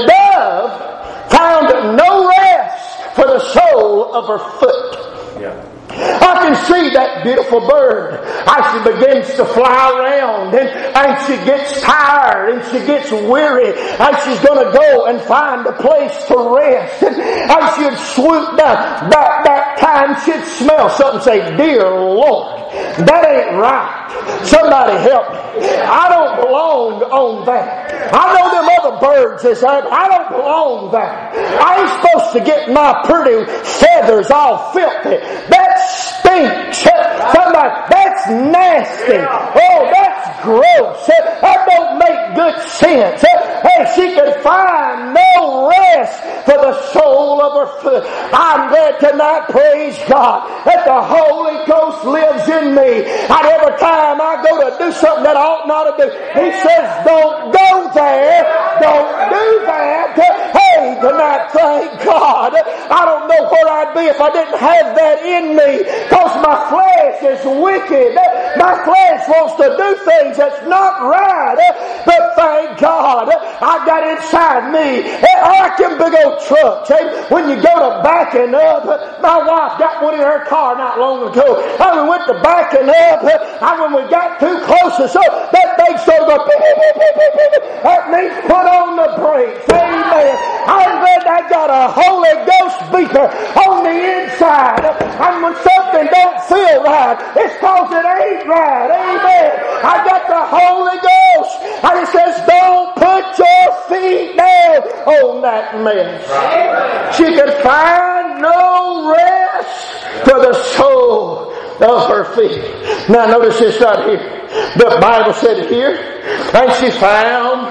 dove found no rest for the sole of her foot. Yeah. I can see that beautiful bird as she begins to fly around, and, and she gets tired and she gets weary, and she's going to go and find a place to rest. And as she'd swoop down, that, that time she'd smell something and say, "Dear Lord, that ain't right. Somebody help me. I don't belong on that. I know them other birds is there, but I don't belong there. I ain't supposed to get my pretty feathers all filthy. That stinks. Somebody, that's nasty. Oh, that's gross. That don't make good sense." Hey, she could find no rest for the sole of her foot. I'm glad tonight, praise God, that the Holy Ghost lives in me. And every time I go to do something that I ought not to do, He says, "Don't go there. Don't do that." Hey, tonight, thank God. I don't know where I'd be if I didn't have that in me, because my flesh is wicked. My flesh wants to do things that's not right. But thank God, I got inside me. I like them big old trucks. When you go to backing up, my wife got one in her car not long ago. And we went to backing up, and when we got too close, so that thing started going, beep, beep, beep, beep, beep, beep. That means put on the brakes. Amen. I'm glad I got a Holy Ghost beeper on the inside. And when something don't feel right, it's cause it ain't right. Amen. I got the Holy Ghost. And it says, "Don't put your feet down on that mess." She could find no rest for the sole of her feet. Now notice this right here. The Bible said it here, and she found,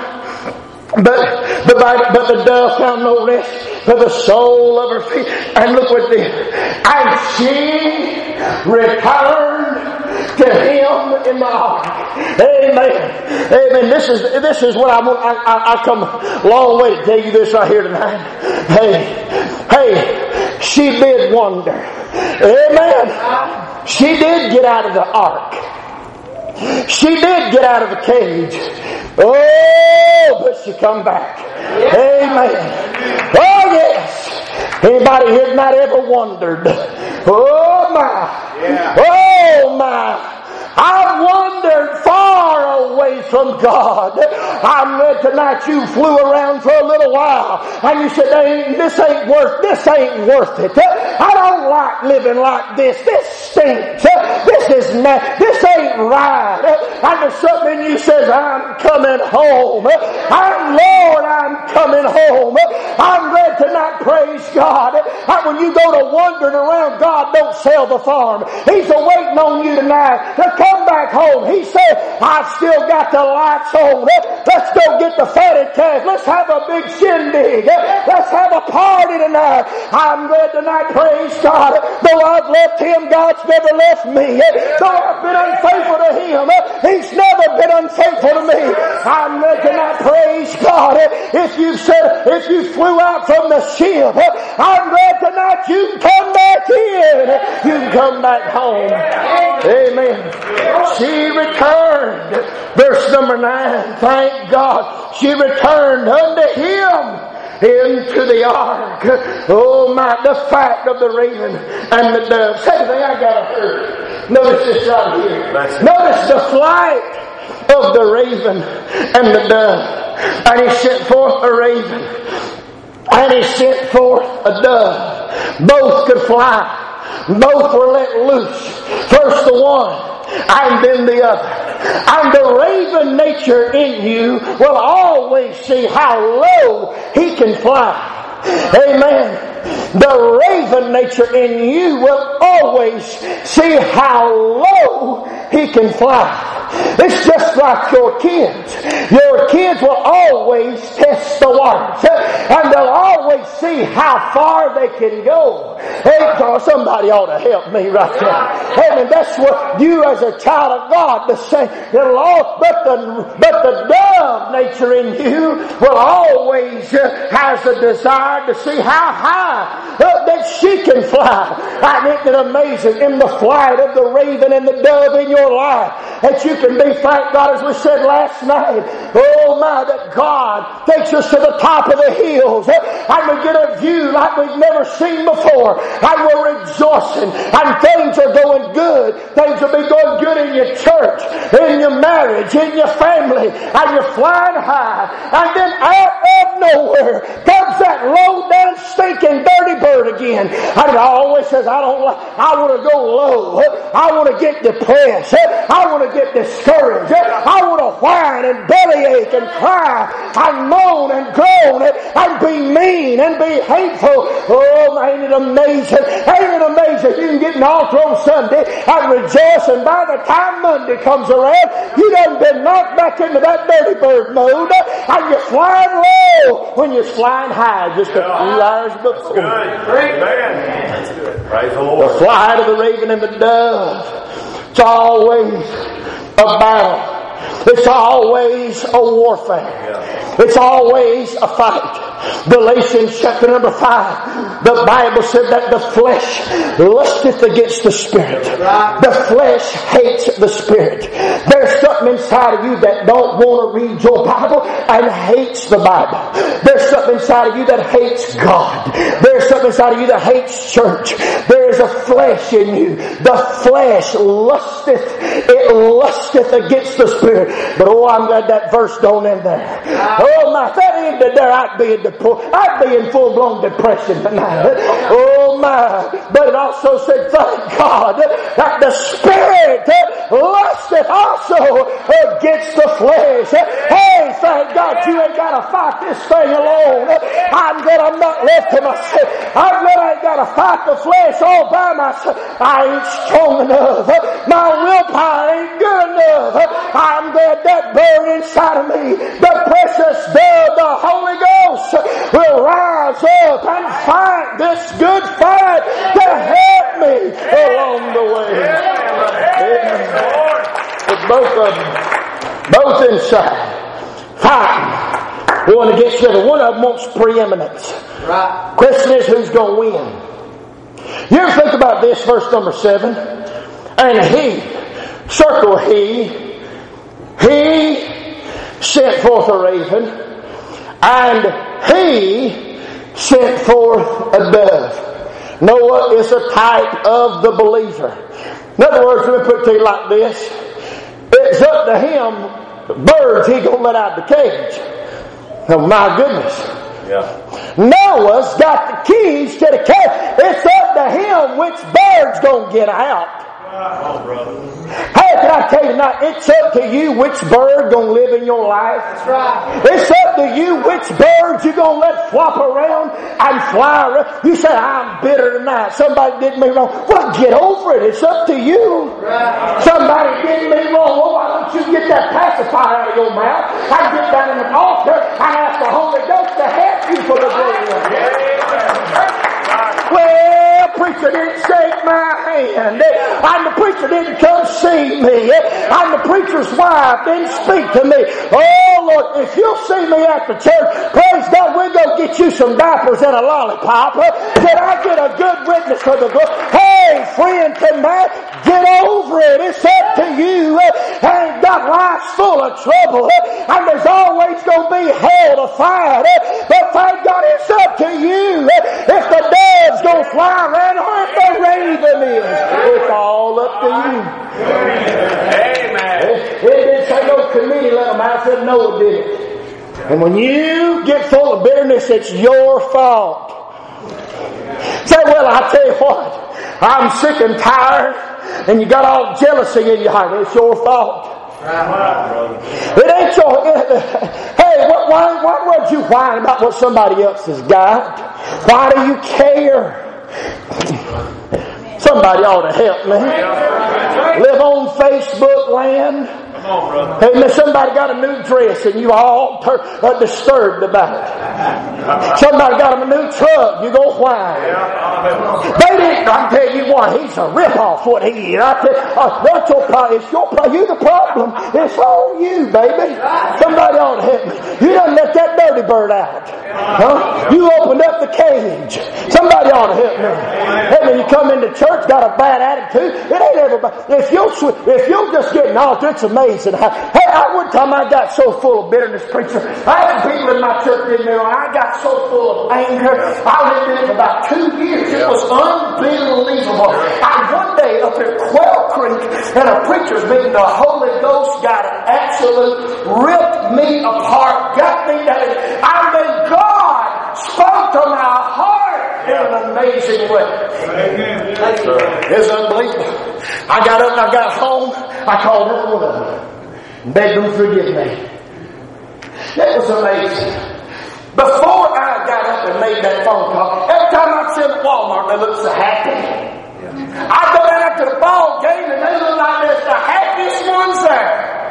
but the Bible, but the dove found no rest for the sole of her feet. And look what this, and she returned to Him in the ark. Amen. Amen. This is this is what I want. I, I, I come a long way to tell you this right here tonight. Hey, hey, she did wonder. Amen. She did get out of the ark. She did get out of the cage. Oh, but she come back. Amen. Oh, yes. Anybody here not ever wondered? Oh, my. Oh, my. I wandered far away from God. I'm glad tonight you flew around for a little while and you said, ain't, this ain't worth, this ain't worth it. I don't like living like this. This stinks. This is not, this ain't right. And there's something in you says, I'm coming home. I'm Lord, I'm coming home. I'm glad tonight, praise God. And when you go to wandering around, God don't sell the farm. He's waiting on you tonight to come back home. He said, I've still got the lights on. Let's go get the fatted calf. Let's have a big shindig. Let's have a party tonight. I'm glad tonight, praise God. Though I've left Him, God's never left me. Though I've been unfaithful to Him, He's never been unfaithful to me. I'm glad tonight, praise God. If you said, if you flew out from the ship, I'm glad tonight you can come back in. You can come back home. Amen. She returned. Verse number nine. Thank God. She returned unto Him into the ark. Oh my, the fact of the raven and the dove. Second thing I gotta hurry. Notice this right here. Notice the flight of the raven and the dove. And He sent forth a raven. And He sent forth a dove. Both could fly. Both were let loose. First the one, and then the other. And the raven nature in you will always see how low he can fly. Amen. The raven nature in you will always see how low he can fly. It's just like your kids. Your kids will always test the waters. And they'll always see how far they can go. Hey, somebody ought to help me right there. Amen. That's what you as a child of God, the same. It'll all, but the, but the dove nature in you will always uh, has a desire to see how high uh, that she can fly. I think it amazing in the flight of the raven and the dove in your life. that you can be, thank God, as we said last night, oh my, that God takes us to the top of the hills and we get a view like we've never seen before, and we're rejoicing, and things are going good. Things will be going good in your church, in your marriage, in your family, and you're flying high. And then out of nowhere comes that low down stinking dirty bird again. And it always says, I don't like, I want to go low. I want to get depressed. I want to get discouraged. I want to whine and bellyache and cry and moan and groan and be mean and be hateful. Oh, ain't it amazing? Ain't it amazing? You can get an altar on Sunday and rejoice, and by the time Monday comes around, you done been knocked back into that dirty bird mode, and you're flying low when you're flying high just a few hours before. Great man. That's good. Praise the Lord. The flight of the raven and the dove. It's always a battle. It's always a warfare. It's always a fight. Galatians chapter number five, the Bible said that the flesh lusteth against the Spirit. The flesh hates the Spirit. There's something inside of you that don't want to read your Bible and hates the Bible. There's something inside of you that hates God. There's something inside of you that hates church. There's a flesh in you. The flesh lusteth, it lusteth against the Spirit. But oh, I'm glad that verse don't end there. Oh my, if that ended there, I'd be in the I'd be in full-blown depression tonight. Oh my. But it also said, thank God, that the Spirit lusteth also against the flesh. Hey, thank God you ain't got to fight this thing alone. I'm glad I'm not left to myself. I'm glad I ain't got to fight the flesh all by myself. I ain't strong enough. My willpower ain't good enough. I'm glad that bird inside of me, the precious dove, the Holy Ghost, will rise up and fight this good fight to help me along the way. It's both of them, both inside, fighting, going against the other. One of them wants preeminence. Right. Question is, who's going to win? You ever think about this, verse number seven? And he, circle he, he sent forth a raven, and he sent forth a dove. Noah is a type of the believer. In other words, let me put it to you like this. It's up to him, the birds he gonna let out of the cage. Oh my goodness. Yeah. Noah's got the keys to the cage. It's up to him which bird's gonna get out. Oh, brother. Hey, can I tell you tonight, it's up to you which bird gonna live in your life. That's right. It's up to you which bird you gonna let flop around and fly around. You say, I'm bitter tonight. Somebody did me wrong. Well, get over it. It's up to you. Right. Somebody did me wrong. Well, why don't you get that pacifier out of your mouth and get down in the altar and ask the Holy Ghost to help you for the glory of God. Well, preacher didn't shake my hand, and the preacher didn't come see me, and the preacher's wife didn't speak to me. Oh Lord, if you'll see me at the church, praise God, we'll go get you some diapers and a lollipop. Did I get a good witness for the book? Hey, friend, tonight, get over it. It's up to you. And God, life's full of trouble, and there's always going to be hell to fight. But thank God, it's up to you. If the dove's going to fly around, or if the raven is, it's all up to you. Amen. It, it didn't say no committee let them out. It said Noah did it. And when you get full of bitterness, it's your fault. Say, well, I tell you what, I'm sick and tired, and you got all jealousy in your heart. It's your fault. It ain't your. It, hey, what, why, why would you whine about what somebody else has got? Why do you care? Somebody ought to help me. Live on Facebook land. Hey, somebody got a new dress and you all ter- are disturbed about it. Somebody got a new truck, you go whine. They didn't. I tell you what, he's a rip-off. What he is. I tell you, uh, that's your problem. It's your problem. You the problem. It's all you, baby. Somebody ought to help me. You done let that dirty bird out. Huh? You opened up the cage. Somebody ought to help me. Hey, when you come into church, got a bad attitude. It ain't everybody. If you'll if you'll just get an altar, it's amazing. Hey, I one time I got so full of bitterness, preacher. I had some people in my church in there, and I got so full of anger. I lived in it for about two years. It was unbelievable. I one day up at Quail Creek, and a preacher's meeting, the Holy Ghost got an absolute ripped me apart, got me down. I mean, God spoke to my heart in an amazing way. It's unbelievable. I got up and I got home. I called every one of them. Begged them to forgive me. That was amazing. Before I got up and made that phone call, every time I see them at Walmart, they look so happy. I go down after the ball game and they look like they're the happiest ones there.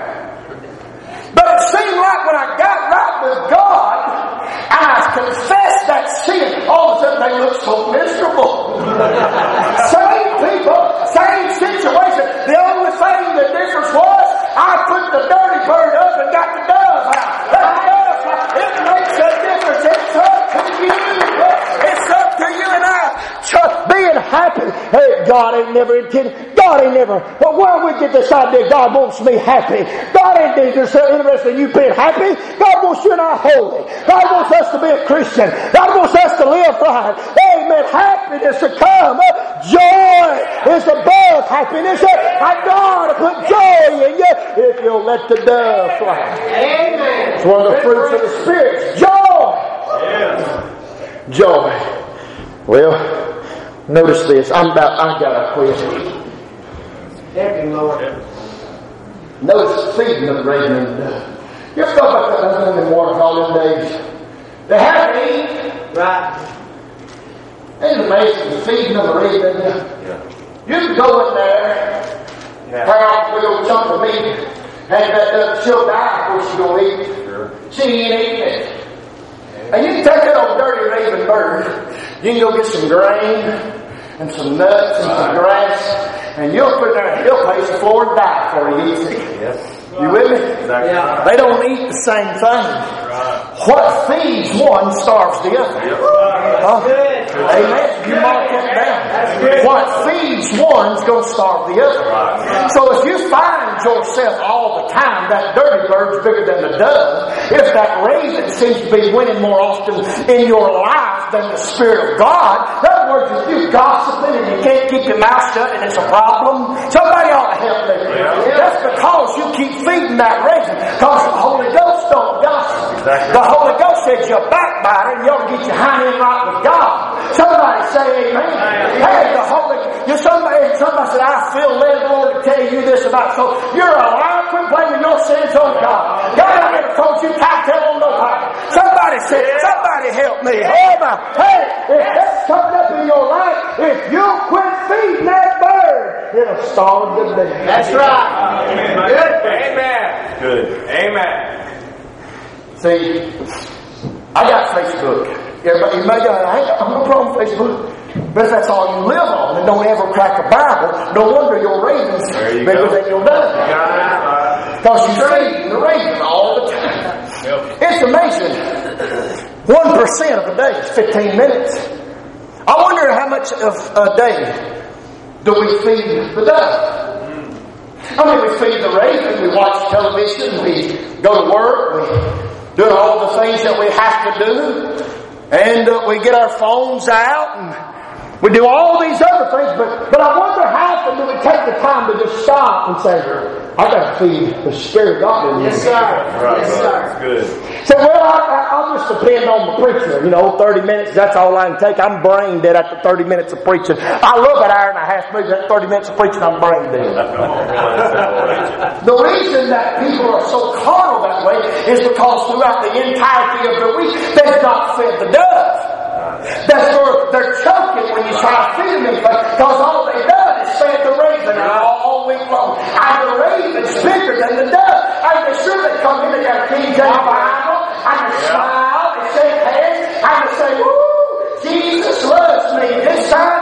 But it seemed like when I got right with God and I confessed that sin, all of a sudden they look so miserable. Same people, same situation. The only thing the difference was I put the dirty bird up and got the dove out. That dove, it makes a difference. It's up to you. It's up to you and I. Being happy. Hey, God ain't never intended. God ain't never. But where we get this idea, God wants me happy. God ain't interested in you being happy. God wants you and I holy. God wants us to be a Christian. God wants us to live right. Amen. Happiness to come. Joy is above happiness. And God will put joy in you if you'll let the dove fly. Amen. It's one of the fruits of the Spirit. Joy. Yes. Joy. Well, notice this. I'm about, I gotta quit. Help him, Lord. Notice the feeding of the raven and the dove. You ever thought about that in the waters all them days? They had to eat. Right. It's amazing the feeding of the raven and the dove. You can go in there, yeah. Tear off a big old chunk of meat, and that dove, she'll die before she's gonna eat. Sure. She ain't eating it. And you can take that old dirty raven bird, you can go get some grain and some nuts and some grass, and you'll put it there and he'll pace the floor and die before he eats it. Yes. You with me? Exactly. Yeah. They don't eat the same thing. Right. What feeds one starves the other. Yep. Huh? Amen. You mark that down. What feeds one's going to starve the other. Right. So if you find yourself all the time, that dirty bird's bigger than the dove, if that raven seems to be winning more often in your life than the Spirit of God, in other words, if you're gossiping and you can't keep your mouth shut and it's a problem, somebody ought to help me. Yeah. That's because you keep feeding that raven, because the Holy Ghost don't gossip. Exactly. The Holy Ghost said you're a backbiter and you ought to get your hind end right with God. Somebody say amen. Amen. Hey, the Holy you somebody somebody said, I feel led, Lord, to tell you this about so you're a liar, quit blaming your sins on God. God I never told you can't tell on nobody. Somebody said, somebody help me. Hey, my, hey, if that's coming up in your life, if you quit feeding that bird, it'll starve the day. That's right. Amen. Good. Amen. Good. Amen. See, I got Facebook. Everybody, you may go, I ain't got no problem with Facebook. But if that's all you live on and don't ever crack a Bible, no wonder your raven's bigger than your dove. Because you're feeding the raven all the time. It's amazing. One percent of a day is fifteen minutes. I wonder how much of a day do we feed the dove? I mean, we feed the raven, we watch television, we go to work, we do all the things that we have to do, and uh, we get our phones out, and we do all these other things, but, but I wonder how often do we take the time to just stop and say, I got to feed the Spirit of God in me. Yes, sir. Right, yes, sir. That's good. So, well, I, I, I'll just depend on the preacher. You know, thirty minutes, that's all I can take. I'm brain dead after thirty minutes of preaching. I love that hour and a half movie. That thirty minutes of preaching, I'm brain dead. The reason that people are so carnal that way is because throughout the entirety of the week, they've not fed the dove. That's where they're choking when you try to feed them, because all they've done is fed the raven all week long. And the raven's bigger than the dove. And they sure they come in, they got a King James Bible, and they smile, they shake hands, and they say, woo, Jesus loves me. This time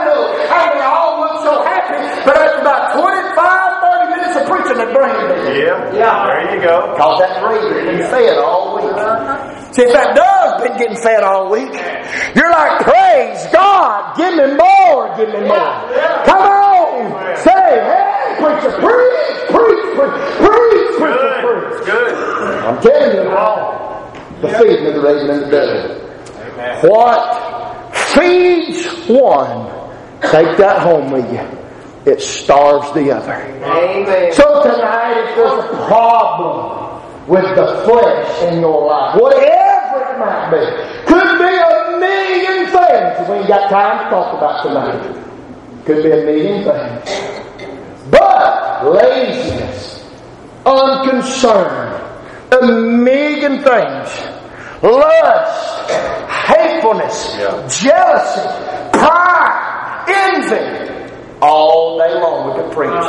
Because that raven's been fed all week. See, if that dove's been getting fed all week, you're like, praise God, give me more, give me more. Come on, say, hey, preacher, preach, preach, preach, preach, preacher, preach. Good. I'm telling you now, the feeding of the raven and the dove. What feeds one, take that home with you. It starves the other. Amen. So tonight, if there's a problem with the flesh in your life, whatever it might be, could be a million things we ain't got time to talk about tonight. Could be a million things. But laziness, unconcern, a million things, lust, hatefulness, Yeah. jealousy, pride, envy, all day long we could preach.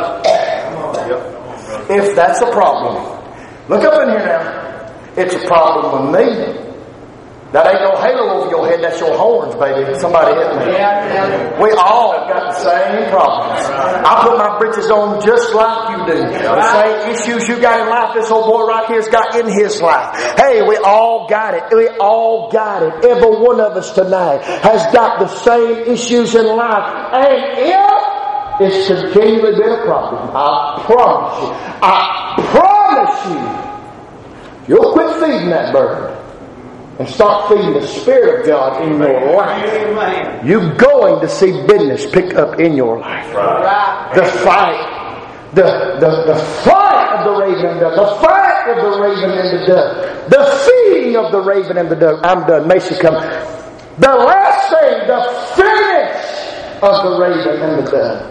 If that's a problem, look up in here now. It's a problem with me. That ain't no halo over your head, that's your horns, baby. Somebody hit me. We all got the same problems. I put my britches on just like you do. The same issues you got in life, this old boy right here's got in his life. Hey, we all got it. We all got it. Every one of us tonight has got the same issues in life. And if it's continually been a problem, I promise you, I promise you, you'll quit feeding that bird and start feeding the Spirit of God in your life. You're going to see business pick up in your life. The fight, the, the, the fight of the raven and the dove, the fight of the raven and the dove, the feeding of the raven and the dove. I'm done. Mason, come. The last thing, the finish of the raven and the dove.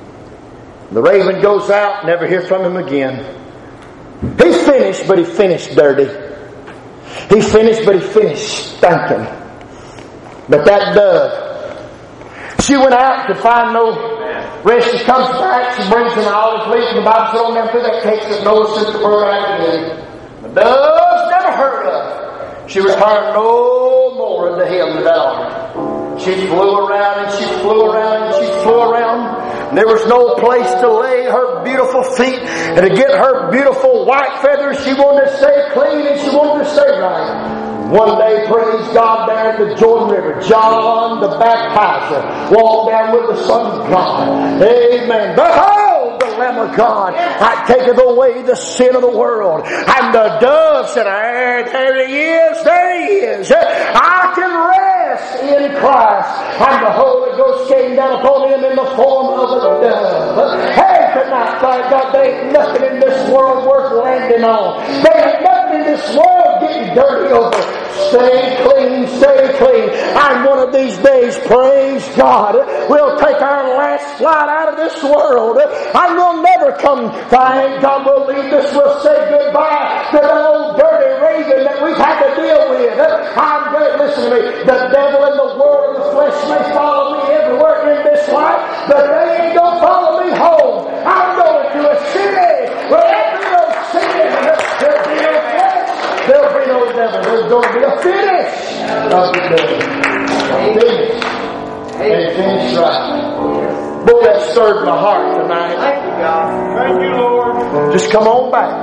The raven goes out, never hear from him again. He's finished, but he finished dirty. He finished, but he finished stinking. But that dove, she went out to find no rest. She comes back, she brings an olive leaf, and the Bible said on down through that cake that Noah sent the bird out again. The dove's never heard of. She returned no more unto him to that altar. She flew around and she flew around and she flew around. There was no place to lay her beautiful feet, and to get her beautiful white feathers, she wanted to stay clean and she wanted to stay right. One day, praise God, there in the Jordan River, John the Baptizer walked down with the Son of God. Amen. Behold the Lamb of God, that taketh away the sin of the world. And the dove said, there, there he is, there he is. I can rest in Christ. And the Holy Ghost came down upon him in the form of a dove. Hey, tonight, thank God, there ain't nothing in this world worth landing on. There ain't nothing in this world getting dirty over. Stay clean, stay clean. And one of these days, praise God, we'll take our last flight out of this world. And we'll never come, thank God, we'll leave this, we'll say goodbye to the old dirty raven that we've had to deal with. I'm going to listen to me. The devil and the world and the flesh may follow me everywhere in this life, but they ain't going to follow me home. I'm going to a city where there'll be no sin, there'll be no flesh, there'll be no devil. There's going to be a finish of the devil. A finish. And finish right. Boy, that stirred my heart tonight. Thank you, God. Thank you, Lord. Just come on back.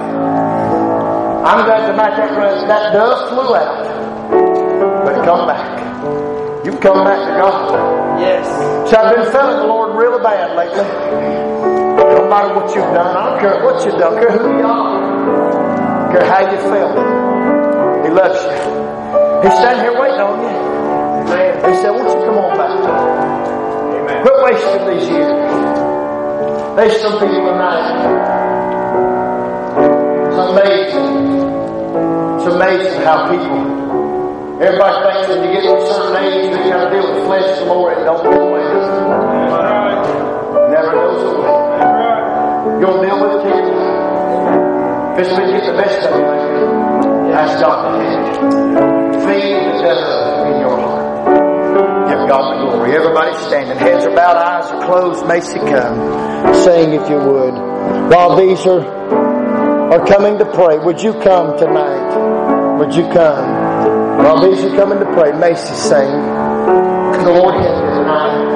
I'm glad tonight that, that dove flew out. But come back. You come back to God. Yes. So I've been feeling the Lord really bad lately. No matter what you've done. I don't care what you've done. I don't care who you are. I don't care how you feel. He loves you. He's standing here waiting on you. He said, won't you come on back? Amen. Quit wasting these years. There's some people tonight. It's amazing. It's amazing how people, everybody thinks when you get to a certain age, you got to deal with flesh some more. It don't go away. Never goes away. You'll deal with it till you die. If it's when you get the best of you, ask God to help you. Feed the dove in your heart. Give God the glory. Everybody standing. Heads are bowed, eyes are closed. Macy, come. Sing if you would. While these are, are coming to pray, would you come tonight? Would you come? While these are coming to pray, Macy, sing. The Lord help you tonight.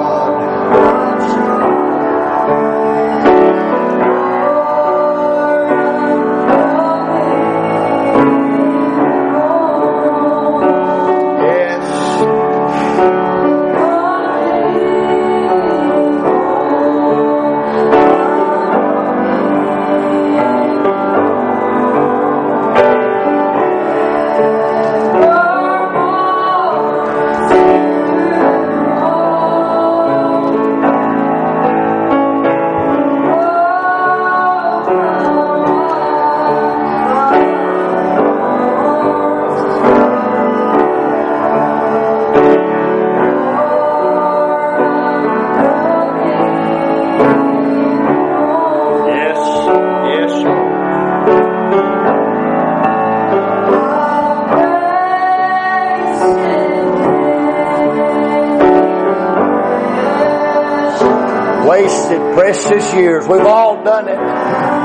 Wasted precious years. We've all done it.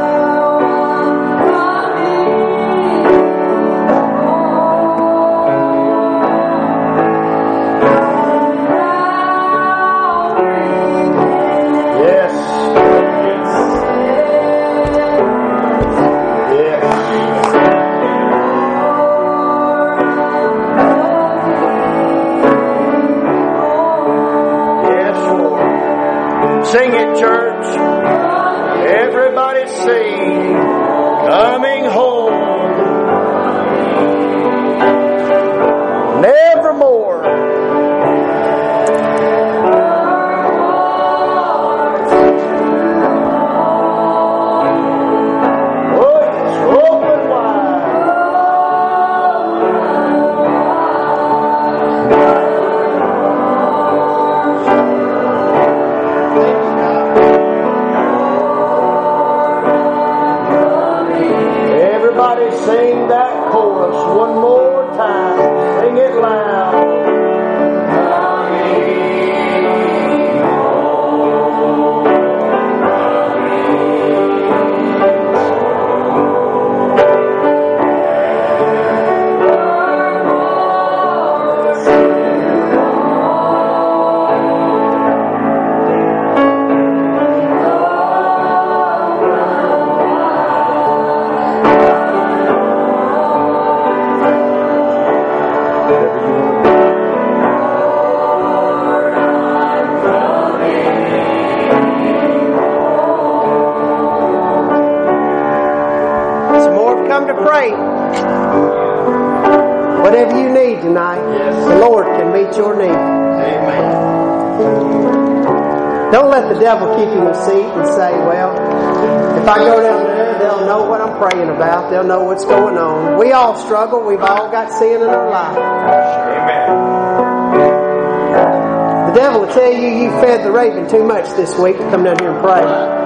Sing it, church. Everybody sing. Coming home. Nevermore. Oh, it's open wide. Sing that chorus one more time. Sing it loud. Whatever you need tonight, yes. The Lord can meet your need. Amen. Don't let the devil keep you in a seat and say, well, if I go down there, they'll know what I'm praying about. They'll know what's going on. We all struggle. We've all got sin in our life. Amen. The devil will tell you you fed the raven too much this week to come down here and pray.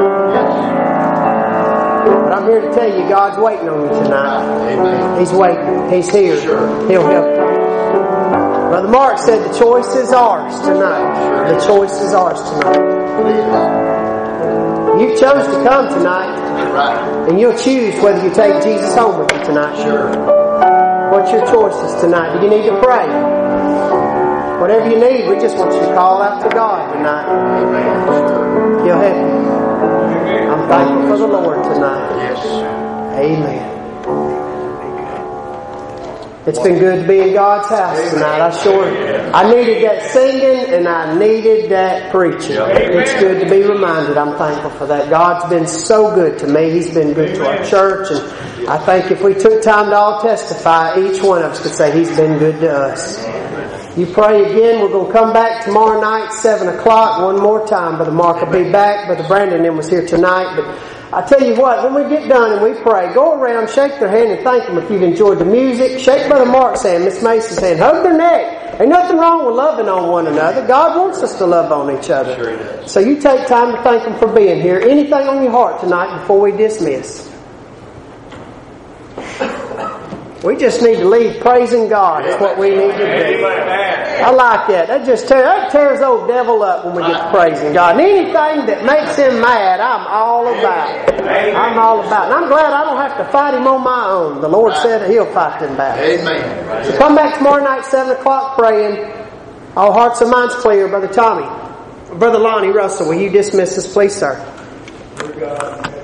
But I'm here to tell you, God's waiting on you tonight. Amen. He's waiting. He's here. Sure. He'll help you. Brother Mark said the choice is ours tonight. Sure. The choice is ours tonight. You chose to come tonight. Right. And you'll choose whether you take Jesus home with you tonight. Sure. What's your choices tonight? Do you need to pray? Whatever you need, we just want you to call out to God tonight. Amen. Sure. He'll help you. I'm thankful for the Lord tonight. Yes. Amen. It's been good to be in God's house tonight. I sure, I needed that singing and I needed that preaching. It's good to be reminded. I'm thankful for that. God's been so good to me. He's been good to our church. And I think if we took time to all testify, each one of us could say He's been good to us. You pray again. We're going to come back tomorrow night, seven o'clock, one more time. Brother Mark will be back. Brother Brandon and was here tonight. But I tell you what, when we get done and we pray, go around, shake their hand and thank them if you've enjoyed the music. Shake Brother Mark's hand, Miss Mason's hand. Hug their neck. Ain't nothing wrong with loving on one another. God wants us to love on each other. Sure. So you take time to thank them for being here. Anything on your heart tonight before we dismiss? We just need to leave praising God. That's what we need to do. I like that. That just tears, that tears the old devil up when we get to praising God. And anything that makes him mad, I'm all about. I'm all about. And I'm glad I don't have to fight him on my own. The Lord said that He'll fight them battles. Amen. So come back tomorrow night, seven o'clock, praying. All hearts and minds clear, Brother Tommy. Brother Lonnie Russell, will you dismiss us, please, sir? Dear God,